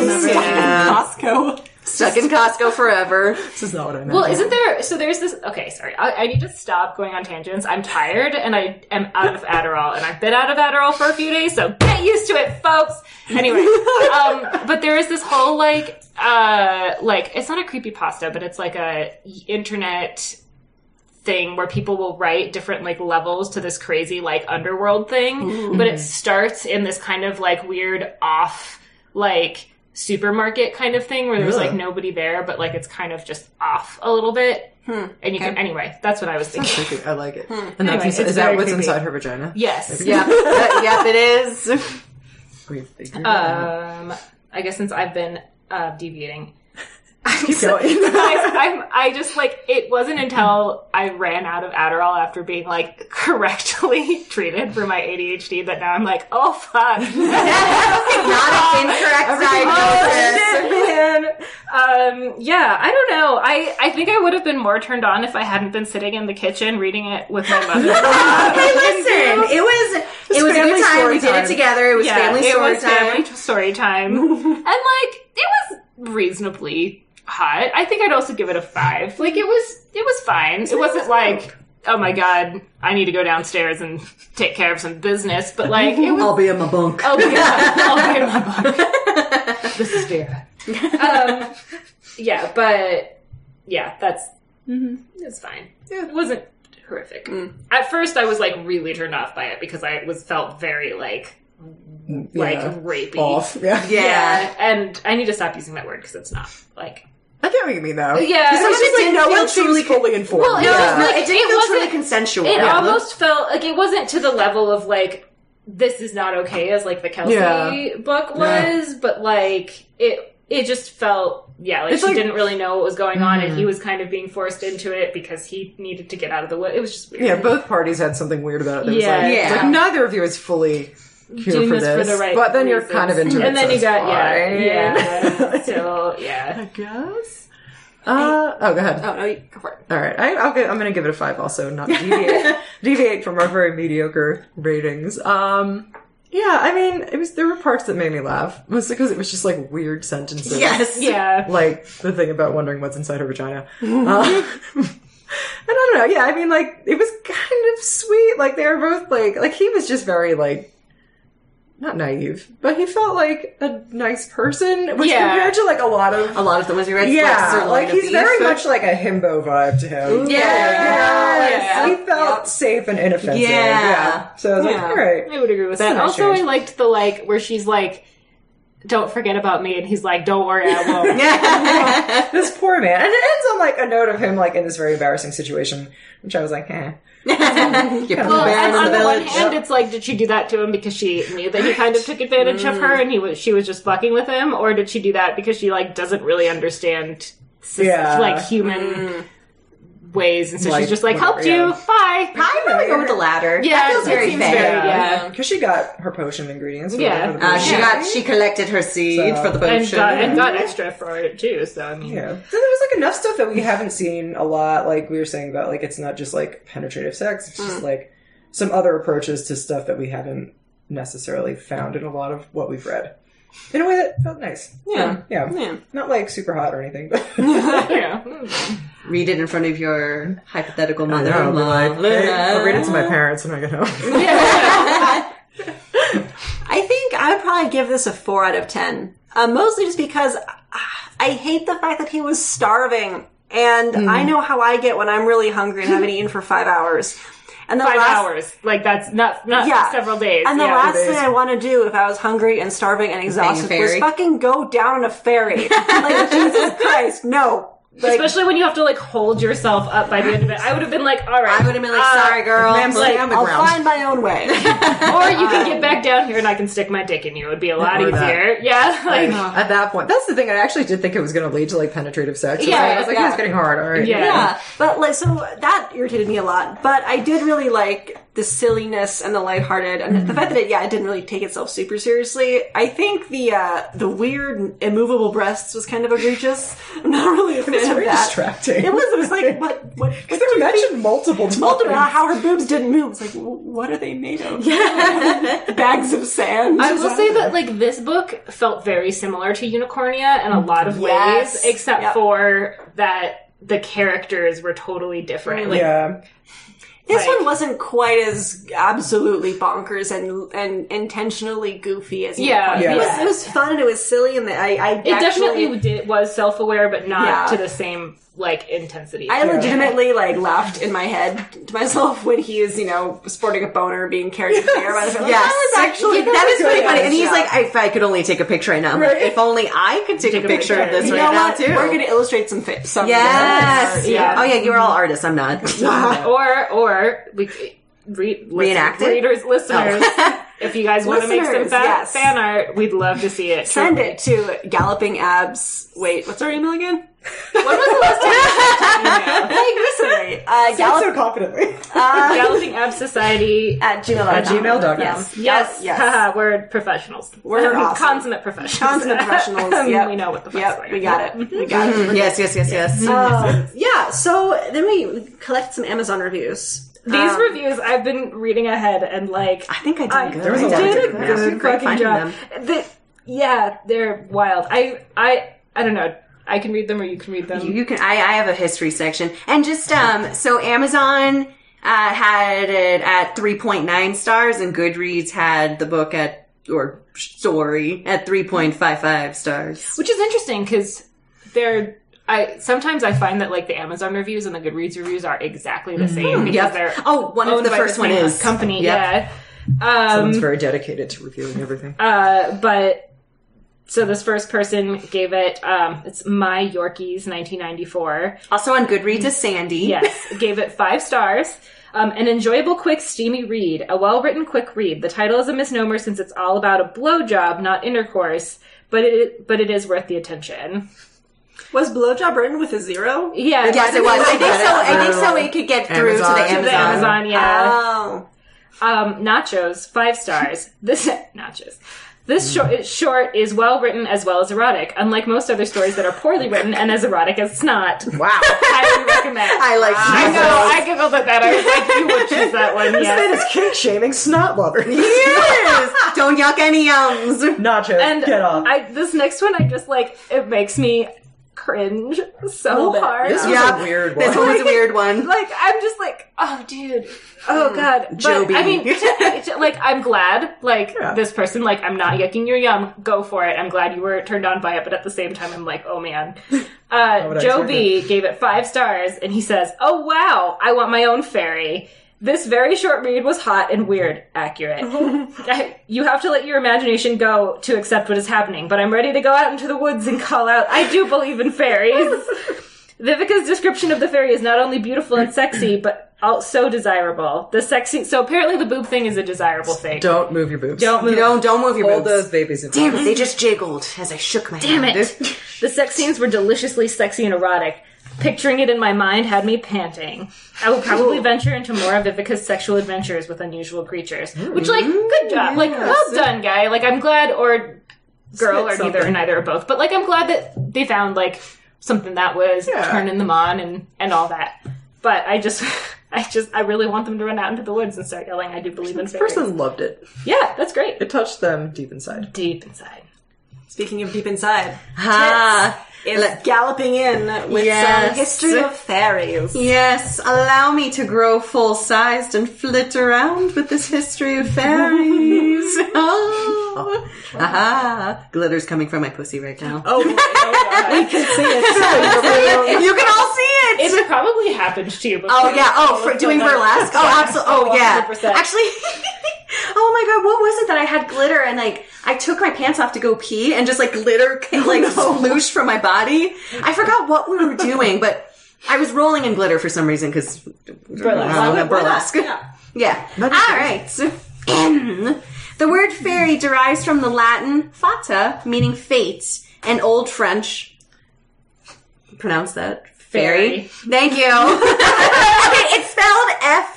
Costco. Stuck in Costco forever. This is not what I meant. Well, isn't there? So there's this. Okay, sorry. I need to stop going on tangents. I'm tired and I am out of Adderall, and I've been out of Adderall for a few days, so get used to it, folks. Anyway, but there is this whole like it's not a creepypasta, but it's like a internet thing where people will write different like levels to this crazy like underworld thing, but it starts in this kind of like weird off like supermarket kind of thing where there's like nobody there, but like it's kind of just off a little bit. And you can, anyway, that's what I was thinking. Creepy. I like it. And Anyway, that's it's is that very what's creepy. inside her vagina? Yes. Yep, it is. We've figured it I guess since I've been deviating, Keep going. I just like it wasn't until I ran out of Adderall after being like correctly treated for my ADHD that now I'm like, oh fuck, Not an incorrect diagnosis. yeah, I don't know. I think I would have been more turned on if I hadn't been sitting in the kitchen reading it with my mother. Hey, listen, it was a good family time. story We did it time. together. It was family it story was time. family story time, and like it was reasonably hot. I think I'd also give it a 5. Like it was fine. It wasn't like, oh my god, I need to go downstairs and take care of some business. But like it was. I'll be in my bunk. I'll be in my bunk. This is Vera. Yeah, but yeah, that's it's fine. It wasn't horrific. At first, I was like really turned off by it because I felt very like rapey. Off. Yeah. Yeah. And I need to stop using that word because it's not like. I get what you mean, though. Yeah, Because it's it's just like no feel one truly seems fully informed. Well, it was like It didn't feel wasn't- truly consensual. It Yeah. almost felt like it wasn't to the level of like this is not okay as like the Kelsey book was, but like it just felt like It's she like- didn't really know what was going on, and he was kind of being forced into it because he needed to get out of the way. It was just weird. Yeah, both parties had something weird about it. That Yeah. was like, Yeah. it's like neither of you is fully here Doing for this this, for the right but then you're reasons. kind of into it. And then so you it's got fine. so yeah. I guess. Oh, go ahead. Oh, no, you go for it. All right, I'm going to give it a 5 also, not deviate from our very mediocre ratings. Yeah, I mean, there were parts that made me laugh, mostly because it was just like weird sentences. Yes. Yeah. Like the thing about wondering what's inside her vagina. And I don't know, yeah, I mean, like, it was kind of sweet. Like, they were both like he was just very like, not naive, but he felt like a nice person, which Yeah. compared to like a lot of the ones we read. yeah, are like he's very much like a himbo vibe to him. Yeah. He felt safe and inoffensive. Yeah. So I was like, Yeah. all right. I would agree with that. nice Also, change. I liked the like where she's like, "Don't forget about me," and he's like, "Don't worry, I won't." This poor man. And it ends on like a note of him like in this very embarrassing situation, which I was like, eh. You're Well, Baron and in on the the one village. hand, it's like, did she do that to him because she knew that he kind of took advantage of her and she was just fucking with him, or did she do that because she like doesn't really understand like human ways, and so Like, she's just like, whatever, helped yeah. you, bye. I really go with the latter. Yeah, that feels it very seems fair. very- yeah. Because she got her potion ingredients. for Yeah. the potion. She collected her seed So- for the And potion. got extra for it too. So I mean, Yeah. So there was like enough stuff that we haven't seen a lot. Like we were saying about like it's not just like penetrative sex. It's just like some other approaches to stuff that we haven't necessarily found in a lot of what we've read. In a way that felt nice. Yeah. Yeah. Not like super hot or anything, but yeah. Read it in front of your hypothetical I'll be mother-in-law. like, hey, I'll read it to my parents when I get home. I think I would probably give this a 4 out of 10. Mostly just because I hate the fact that he was starving. And I know how I get when I'm really hungry and haven't eaten for 5 hours. And the 5 last, hours. Like that's not Yeah. several days. And the yeah. last thing I want to do if I was hungry and starving and exhausted was ferry. fucking go down on a ferry. Like, Jesus Christ, no. Especially when you have to like hold yourself up by the end of it. I would have been like, all right. I would have been like, sorry, girl. Ma'am, Like, stay on the I'll ground. find my own way. Or you can get back down here and I can stick my dick in you. It would be a lot Or that. easier. Yeah. Like, At that point, that's the thing. I actually did think it was going to lead to like penetrative sex. Yeah, I was like, yeah. it's getting hard. All right. Yeah. Yeah, but like, so that irritated me a lot. But I did really like the silliness and the lighthearted, and the fact that it didn't really take itself super seriously. I think the weird immovable breasts was kind of egregious. I'm not really a fan It's of very that. distracting. It was like what Because they're mentioned multiple times. how her boobs didn't move. It's like, what are they made of? Bags of sand. I will say that like this book felt very similar to Unicornia in a lot of Yes. ways, except Yep. for that the characters were totally different. Like, Yeah. This like- one wasn't quite as absolutely bonkers and intentionally goofy as Yeah. Unicornia. It was fun and it was silly, and I it definitely was self-aware, but not Yeah. to the same like intensity. I legitimately like laughed in my head to myself when he is, sporting a boner being carried in the air by the film. Yes, That was actually that is really funny. And he's Yeah. like, if I could only take a picture right now, I'm like, Right. if only I could take a picture of this You right know now what? too. We're going to illustrate some Yes. Yeah. Oh yeah, you're all artists. I'm not. or we Reenact it? readers, listeners. If you guys want to make some Listeners, yes. fan art, we'd love to see it. Send it to Galloping Abs. Wait, what's our email again? When was the last time you sent an email? Like recently. So confidently. Galloping Ab Society At gmail.com. At gmail.com. Yes. Yes, Yes. Haha, we're professionals. We're awesome. Consummate professionals. Consummate professionals. Yep. We know what the fuck's Yep, going we on. got it. We got it. Yes. Yeah, so then we collect some Amazon reviews. These reviews, I've been reading ahead and like I think I did good. There was a I lot did of a good good good great fucking finding job. them. They're wild. I don't know. I can read them or you can read them. You can. I have a history section, and just so Amazon had it at 3.9 stars, and Goodreads had the book or story at 3.55 stars. Which is interesting because sometimes I find that like the Amazon reviews and the Goodreads reviews are exactly the same because Yep. they're One of owned the by first one same is company. Yep. Yeah. Someone's very dedicated to reviewing everything. But so this first person gave it it's My Yorkies 1994. Also on Goodreads is Sandy. Yes, gave it 5 stars. An enjoyable, quick, steamy read. A well-written, quick read. The title is a misnomer since it's all about a blowjob, not intercourse, but it is worth the attention. Was blowjob written with a 0? Yeah, Yes, it was. I think so. It could get through Amazon. to the To the Amazon. Amazon, yeah. Oh. Nachos, 5 stars. This short is well written as well as erotic. Unlike most other stories that are poorly written and as erotic as snot. Wow. Highly recommend. I like I know. I giggled at that. I was like, you would choose that one. This man Yeah. is kink shaming snot lovers. Yes. Don't yuck any yums. Nachos, And get off. this next one, I just like it makes me cringe so hard. This was Yeah. a weird one. This one was a weird one. Like I'm just like, oh, dude, oh god, but, Joby. I mean, like I'm glad, like Yeah. this person, like I'm not yucking your yum. Go for it. I'm glad you were turned on by it, but at the same time, I'm like, oh man. would I Joe expect B gave it 5 stars, and he says, "Oh wow, I want my own fairy." This very short read was hot and weird. Accurate. You have to let your imagination go to accept what is happening, but I'm ready to go out into the woods and call out, I do believe in fairies. Vivica's description of the fairy is not only beautiful and sexy, but also desirable. So apparently the boob thing is a desirable thing. Don't move your boobs. Don't move. Don't move your Hold boobs. those babies in. Damn it, they just jiggled as I shook my Damn hand. it. The sex scenes were deliciously sexy and erotic. Picturing it in my mind had me panting. I will probably venture into more of Vivica's sexual adventures with unusual creatures. Which, like, good job. Like, well done, guy. Like, I'm glad, or girl, or neither or both. But, like, I'm glad that they found, like, something that was turning them on and all that. But I really want them to run out into the woods and start yelling, I do believe in This fairies. person loved it. Yeah, that's great. It touched them deep inside. Deep inside. Speaking of deep inside, Ah, is galloping in with Yes. some history of fairies. yes, allow me to grow full-sized and flit around with this history of fairies. Oh. Aha. Glitter's coming from my pussy right now. Oh, boy. We can see it. You can all see it! It probably happened to you before. Oh yeah. Oh, for doing burlesque. Oh, absolutely. Oh yeah. 100%. Actually, oh my god, what was it that I had glitter and like I took my pants off to go pee and just like glitter like splooshed from my body. I forgot what we were doing, but I was rolling in glitter for some reason because burlesque. Yeah. All right. So, the word fairy derives from the Latin fata, meaning fate, and Old French. Pronounce that. Fairy. Thank you. Okay, it's spelled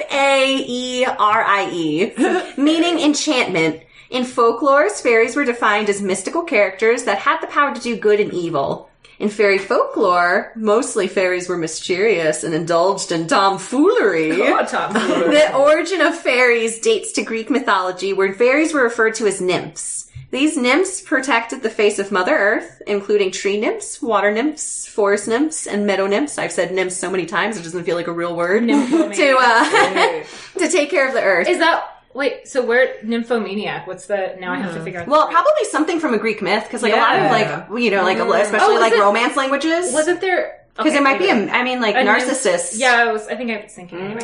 F-A-E-R-I-E, meaning enchantment. In folklore, fairies were defined as mystical characters that had the power to do good and evil. In fairy folklore, mostly fairies were mysterious and indulged in tomfoolery. The origin of fairies dates to Greek mythology, where fairies were referred to as nymphs. These nymphs protected the face of Mother Earth, including tree nymphs, water nymphs, forest nymphs, and meadow nymphs. I've said nymphs so many times it doesn't feel like a real word. To take care of the earth. Is that... Wait, so where nymphomaniac? What's the... Now I have to figure out... Well, probably something from a Greek myth, because like a lot of like, you know, like especially like romance languages. Wasn't there... Because there might be narcissists. I think I was thinking anyway.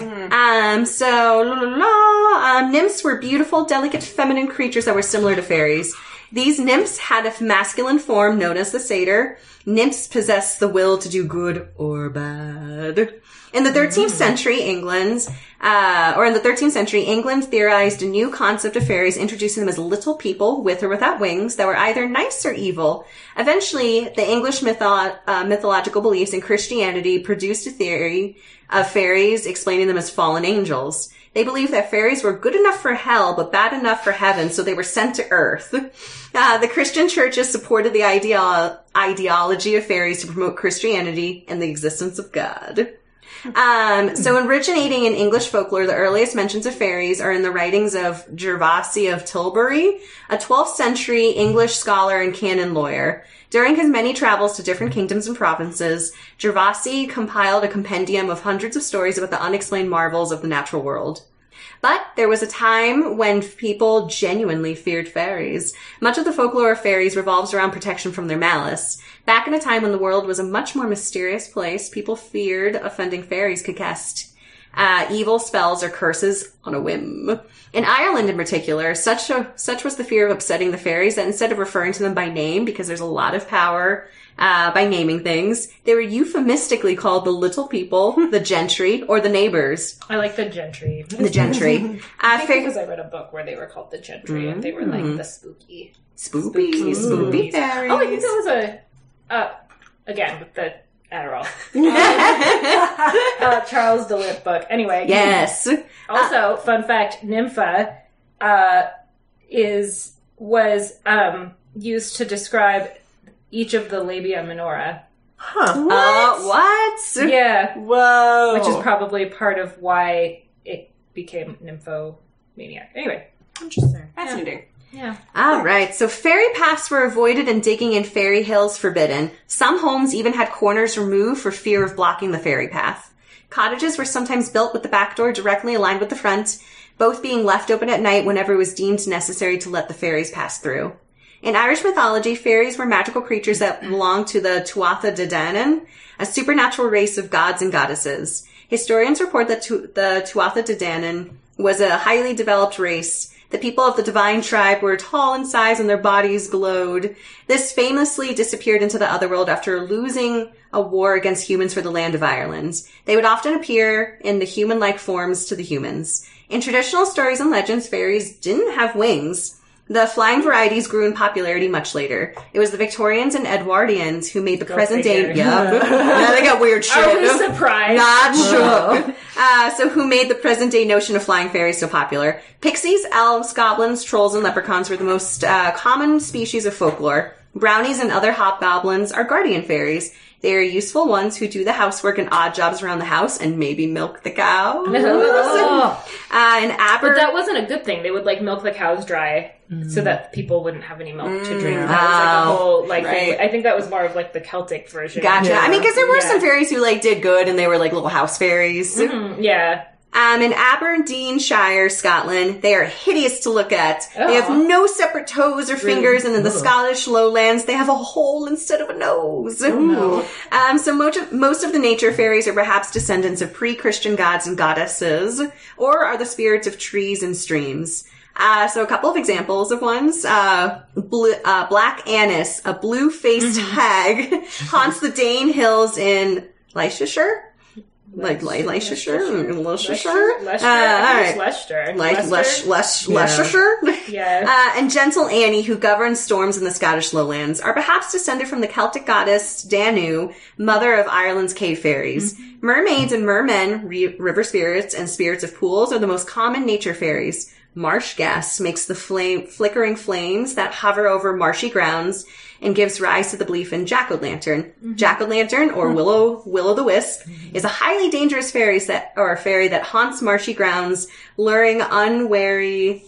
Nymphs were beautiful, delicate, feminine creatures that were similar to fairies. These nymphs had a masculine form known as the satyr. Nymphs possessed the will to do good or bad. In the 13th century, England theorized a new concept of fairies, introducing them as little people with or without wings that were either nice or evil. Eventually, the English mythological beliefs in Christianity produced a theory of fairies, explaining them as fallen angels. They believed that fairies were good enough for hell, but bad enough for heaven, so they were sent to earth. The Christian churches supported the ideology of fairies to promote Christianity and the existence of God. So originating in English folklore, the earliest mentions of fairies are in the writings of Gervase of Tilbury, a 12th century English scholar and canon lawyer. During his many travels to different kingdoms and provinces, Gervase compiled a compendium of hundreds of stories about the unexplained marvels of the natural world. But there was a time when people genuinely feared fairies. Much of the folklore of fairies revolves around protection from their malice. Back in a time when the world was a much more mysterious place, people feared offending fairies could cast evil spells or curses on a whim. In Ireland in particular, such was the fear of upsetting the fairies that instead of referring to them by name, because there's a lot of power by naming things, they were euphemistically called the little people, the gentry, or the neighbors. I like the gentry. The gentry. I think because I read a book where they were called the gentry, and they were like the spooky fairies. Oh, I think that was again, with the Adderall. Charles DeLitt book. Anyway. Yes. Also, fun fact, nympha was used to describe each of the labia minora. Huh. What? Yeah. Whoa. Which is probably part of why it became nymphomaniac. Anyway. Interesting. Fascinating. Yeah. All right. So fairy paths were avoided and digging in fairy hills forbidden. Some homes even had corners removed for fear of blocking the fairy path. Cottages were sometimes built with the back door directly aligned with the front, both being left open at night whenever it was deemed necessary to let the fairies pass through. In Irish mythology, fairies were magical creatures that belonged to the Tuatha De Danann, a supernatural race of gods and goddesses. Historians report that the Tuatha De Danann was a highly developed race. The people of the divine tribe were tall in size and their bodies glowed. This famously disappeared into the otherworld after losing a war against humans for the land of Ireland. They would often appear in the human-like forms to the humans. In traditional stories and legends, fairies didn't have wings. The flying varieties grew in popularity much later. It was the Victorians and Edwardians who made the present day... Yeah, they got weird shit. Are we surprised? Not sure. So who made the present day notion of flying fairies so popular? Pixies, elves, goblins, trolls, and leprechauns were the most common species of folklore. Brownies and other hobgoblins are guardian fairies. They are useful ones who do the housework and odd jobs around the house and maybe milk the cows. But that wasn't a good thing. They would milk the cows dry so that people wouldn't have any milk to drink. That was a whole thing. I think that was more of the Celtic version. Gotcha. Yeah. I mean, because there were some fairies who did good and they were little house fairies. Mm-hmm. Yeah. In Aberdeenshire, Scotland, they are hideous to look at. They have no separate toes or fingers, and in the Scottish lowlands, they have a hole instead of a nose. So most of the nature fairies are perhaps descendants of pre-Christian gods and goddesses, or are the spirits of trees and streams. So a couple of examples of ones. Black Annis, a blue-faced hag, haunts the Dane Hills in Leicestershire. Like Leicestershire? Leicestershire? Leicestershire? Yeah. And Gentle Annie, who governs storms in the Scottish lowlands, are perhaps descended from the Celtic goddess Danu, mother of Ireland's cave fairies. Mermaids and mermen, river spirits, and spirits of pools are the most common nature fairies. Marsh gas makes the flickering flames that hover over marshy grounds and gives rise to the belief in jack-o'-lantern. Jack-o'-lantern, or will-o'-the-wisp, is a highly dangerous fairy that haunts marshy grounds, luring unwary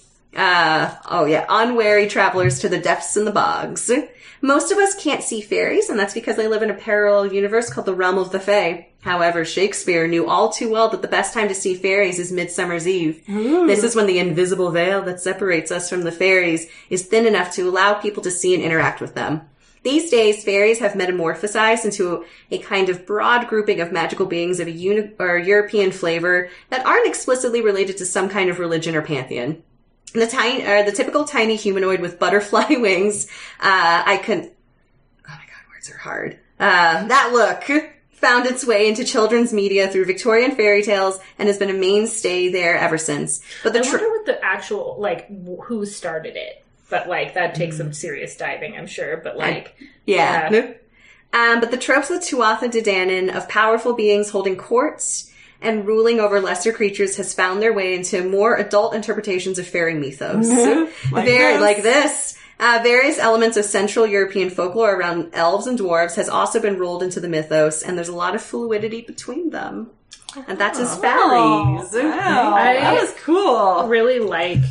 travelers to the depths and the bogs. Most of us can't see fairies, and that's because they live in a parallel universe called the Realm of the Fae. However, Shakespeare knew all too well that the best time to see fairies is Midsummer's Eve. This is when the invisible veil that separates us from the fairies is thin enough to allow people to see and interact with them. These days, fairies have metamorphosized into a kind of broad grouping of magical beings of a European flavor that aren't explicitly related to some kind of religion or pantheon. The typical tiny humanoid with butterfly wings, oh my god, words are hard. That look found its way into children's media through Victorian fairy tales and has been a mainstay there ever since. But I wonder what the actual, like, who started it. But, like, that takes some serious diving, I'm sure. But, like, yeah. But the tropes of Tuatha De Danann of powerful beings holding courts and ruling over lesser creatures has found their way into more adult interpretations of fairy mythos. Various elements of Central European folklore around elves and dwarves has also been rolled into the mythos, and there's a lot of fluidity between them. And that's his fairies. Wow. That was cool. really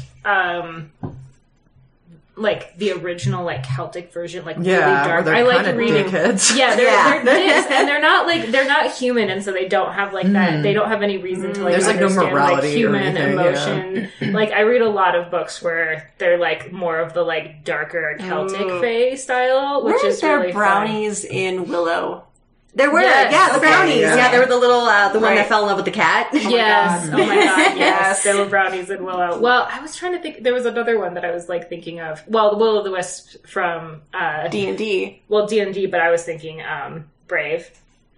like the original, like, Celtic version, like, really dark. I like reading. Dickheads. Yeah, they're dicks, and they're not human, and so they don't have, like, that. They don't have any reason to, like, There's, like, no understand, morality like, or human anything, emotion. Like, I read a lot of books where they're, like, more of the, like, darker Celtic fae style, which is really brownies in Willow? There were, the brownies. Yeah, there were the little, the one that fell in love with the cat. Yes. Oh my god, yes. There were brownies in Willow. Well, I was trying to think, there was another one that I was, like, thinking of. Well, the Will-o'-the-Wisp from, D&D. Well, D&D, but I was thinking, Brave.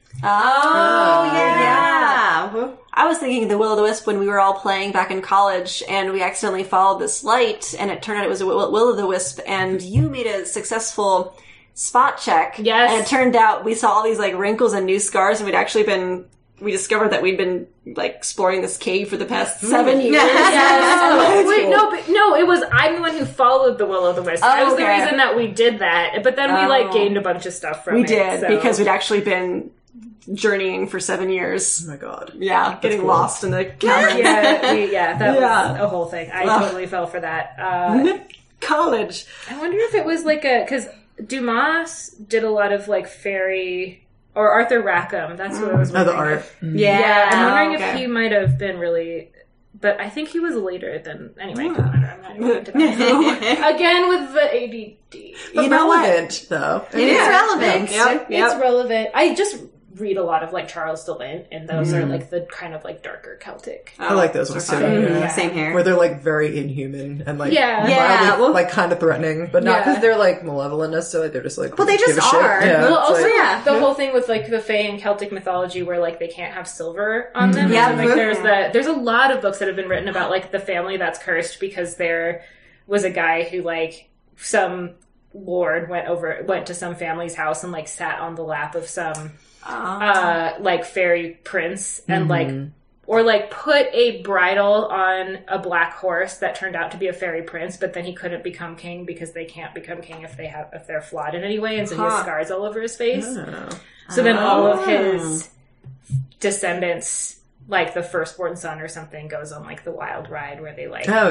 Oh, yeah. I was thinking the Will-o'-the-Wisp when we were all playing back in college, and we accidentally followed this light, and it turned out it was a Will-o'-the-Wisp, and you made a successful spot check. Yes. And it turned out we saw all these, like, wrinkles and new scars, and we discovered that we'd been, like, exploring this cave for the past 7 years. Yes. Wait, no, it was, I'm the one who followed the Will-o'-the-Wisp. I was the reason that we did that, but then we, like, gained a bunch of stuff from it. We did, because we'd actually been journeying for 7 years. Oh my god. Yeah, getting lost in the cavern. That was a whole thing. I totally fell for that. College. I wonder if it was like because Dumas did a lot of, like, fairy, or Arthur Rackham, that's who I was wondering. The art. Yeah, I'm wondering if he might have been really, but I think he was later than, anyway, it doesn't matter, I'm not even going to that. Again with the ADD. But relevant, though. It is relevant. Yep. It's relevant. I just read a lot of, like, Charles Dillon, and those are, like, the kind of, like, darker Celtic. I like those ones too. Same here. Where they're, like, very inhuman and, like, well, like, kind of threatening, but not because they're, like, malevolent necessarily. They're just, like, well, they just give a shit. are. Yeah, well, also, like, the whole thing with, like, the Fae and Celtic mythology where, like, they can't have silver on them. Yeah. So, like, there's a lot of books that have been written about, like, the family that's cursed because there was a guy who, like, some lord went to some family's house and, like, sat on the lap of some like, fairy prince and like, or like put a bridle on a black horse that turned out to be a fairy prince, but then he couldn't become king because they can't become king if they're flawed in any way, and so he has scars all over his face. So then all of his descendants, like the firstborn son or something, goes on, like, the wild ride where they, like, the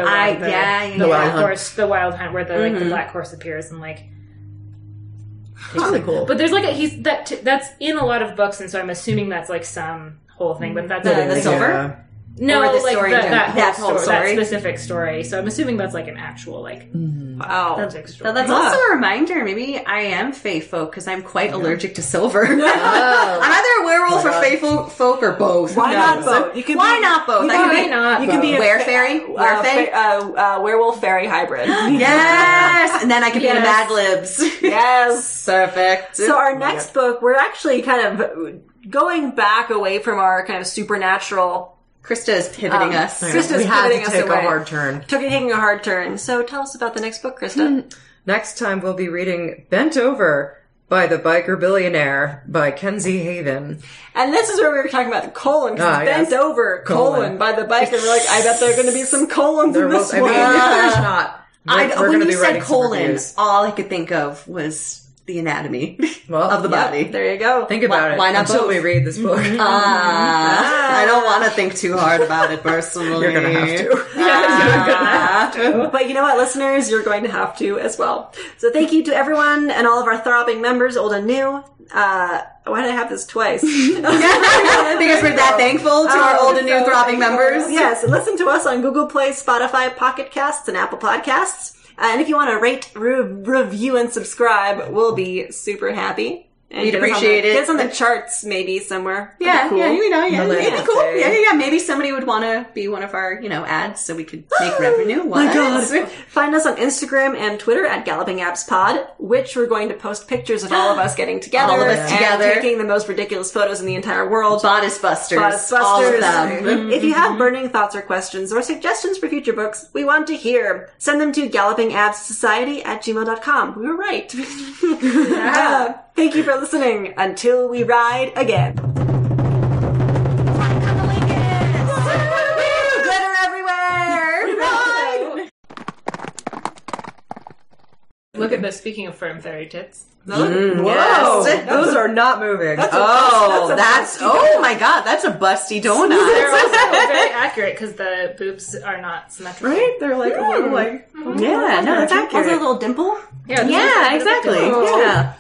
wild hunt where the like the black horse appears and, like, really cool. But there's, like, that's in a lot of books, and so I'm assuming that's, like, some whole thing, but that's the silver. No, Or the like story that whole whole story, story? that specific story. So I'm assuming that's like an actual Wow. authentic story. So that's also a reminder. Maybe I am fae folk because I'm quite allergic to silver. I'm either a werewolf or fae folk or both. Why Who not knows? both? You can Why be- not both? you I can could Why be not? You can be a Were-fairy? Were-fae? werewolf fairy hybrid. Yes, and then I could be in a Mad Libs. Yes. Perfect. So our next book, we're actually kind of going back away from our kind of supernatural. Krista is pivoting us. Krista's we had pivoting to us take away. a hard turn. Taking a hard turn. So tell us about the next book, Krista. Next time we'll be reading Bent Over by the Biker Billionaire by Kenzie Haven. And this is where we were talking about the colon. 'Cause it's bent yes. over, colon, by the biker. We're like, I bet there are going to be some colons There in will, this I one. mean, if there's not, we're When going to you be said writing some colon, reviews. all I could think of was the anatomy Well, of the yeah. body. There you go. Think about Why it not until both? we read this book. I don't want to think too hard about it personally. You're going to have to. But you know what, listeners? You're going to have to as well. So thank you to everyone and all of our throbbing members, old and new. Why did I have this twice? Because we're that thankful to our old and new throbbing members. Yes, listen to us on Google Play, Spotify, Pocket Casts, and Apple Podcasts. And if you want to rate, review, and subscribe, we'll be super happy. And We'd get us on appreciate the- it. Get us on the charts, maybe somewhere. That'd Yeah, be cool. yeah, you know, yeah, Millennial it'd be cool. Day. Yeah. Maybe somebody would want to be one of our, ads so we could make revenue. What? My God. Find us on Instagram and Twitter at Galloping Abs Pod, which we're going to post pictures of all of us getting together. All of us and together. taking the most ridiculous photos in the entire world. Bodice busters. Buzz All of Busters. them. If you have burning thoughts or questions or suggestions for future books, we want to hear. Send them to gallopingabssociety@gmail.com. We were right. Thank you for listening. Until we ride again. Glitter everywhere! Look at this. Speaking of firm fairy tits. Whoa! Yes. Those are not moving. Oh my God, that's a busty donut. They're also very accurate because the boobs are not symmetrical. Right? They're like a little like... Yeah, no, that's accurate. Also a little dimple. Yeah, Yeah, exactly. Yeah.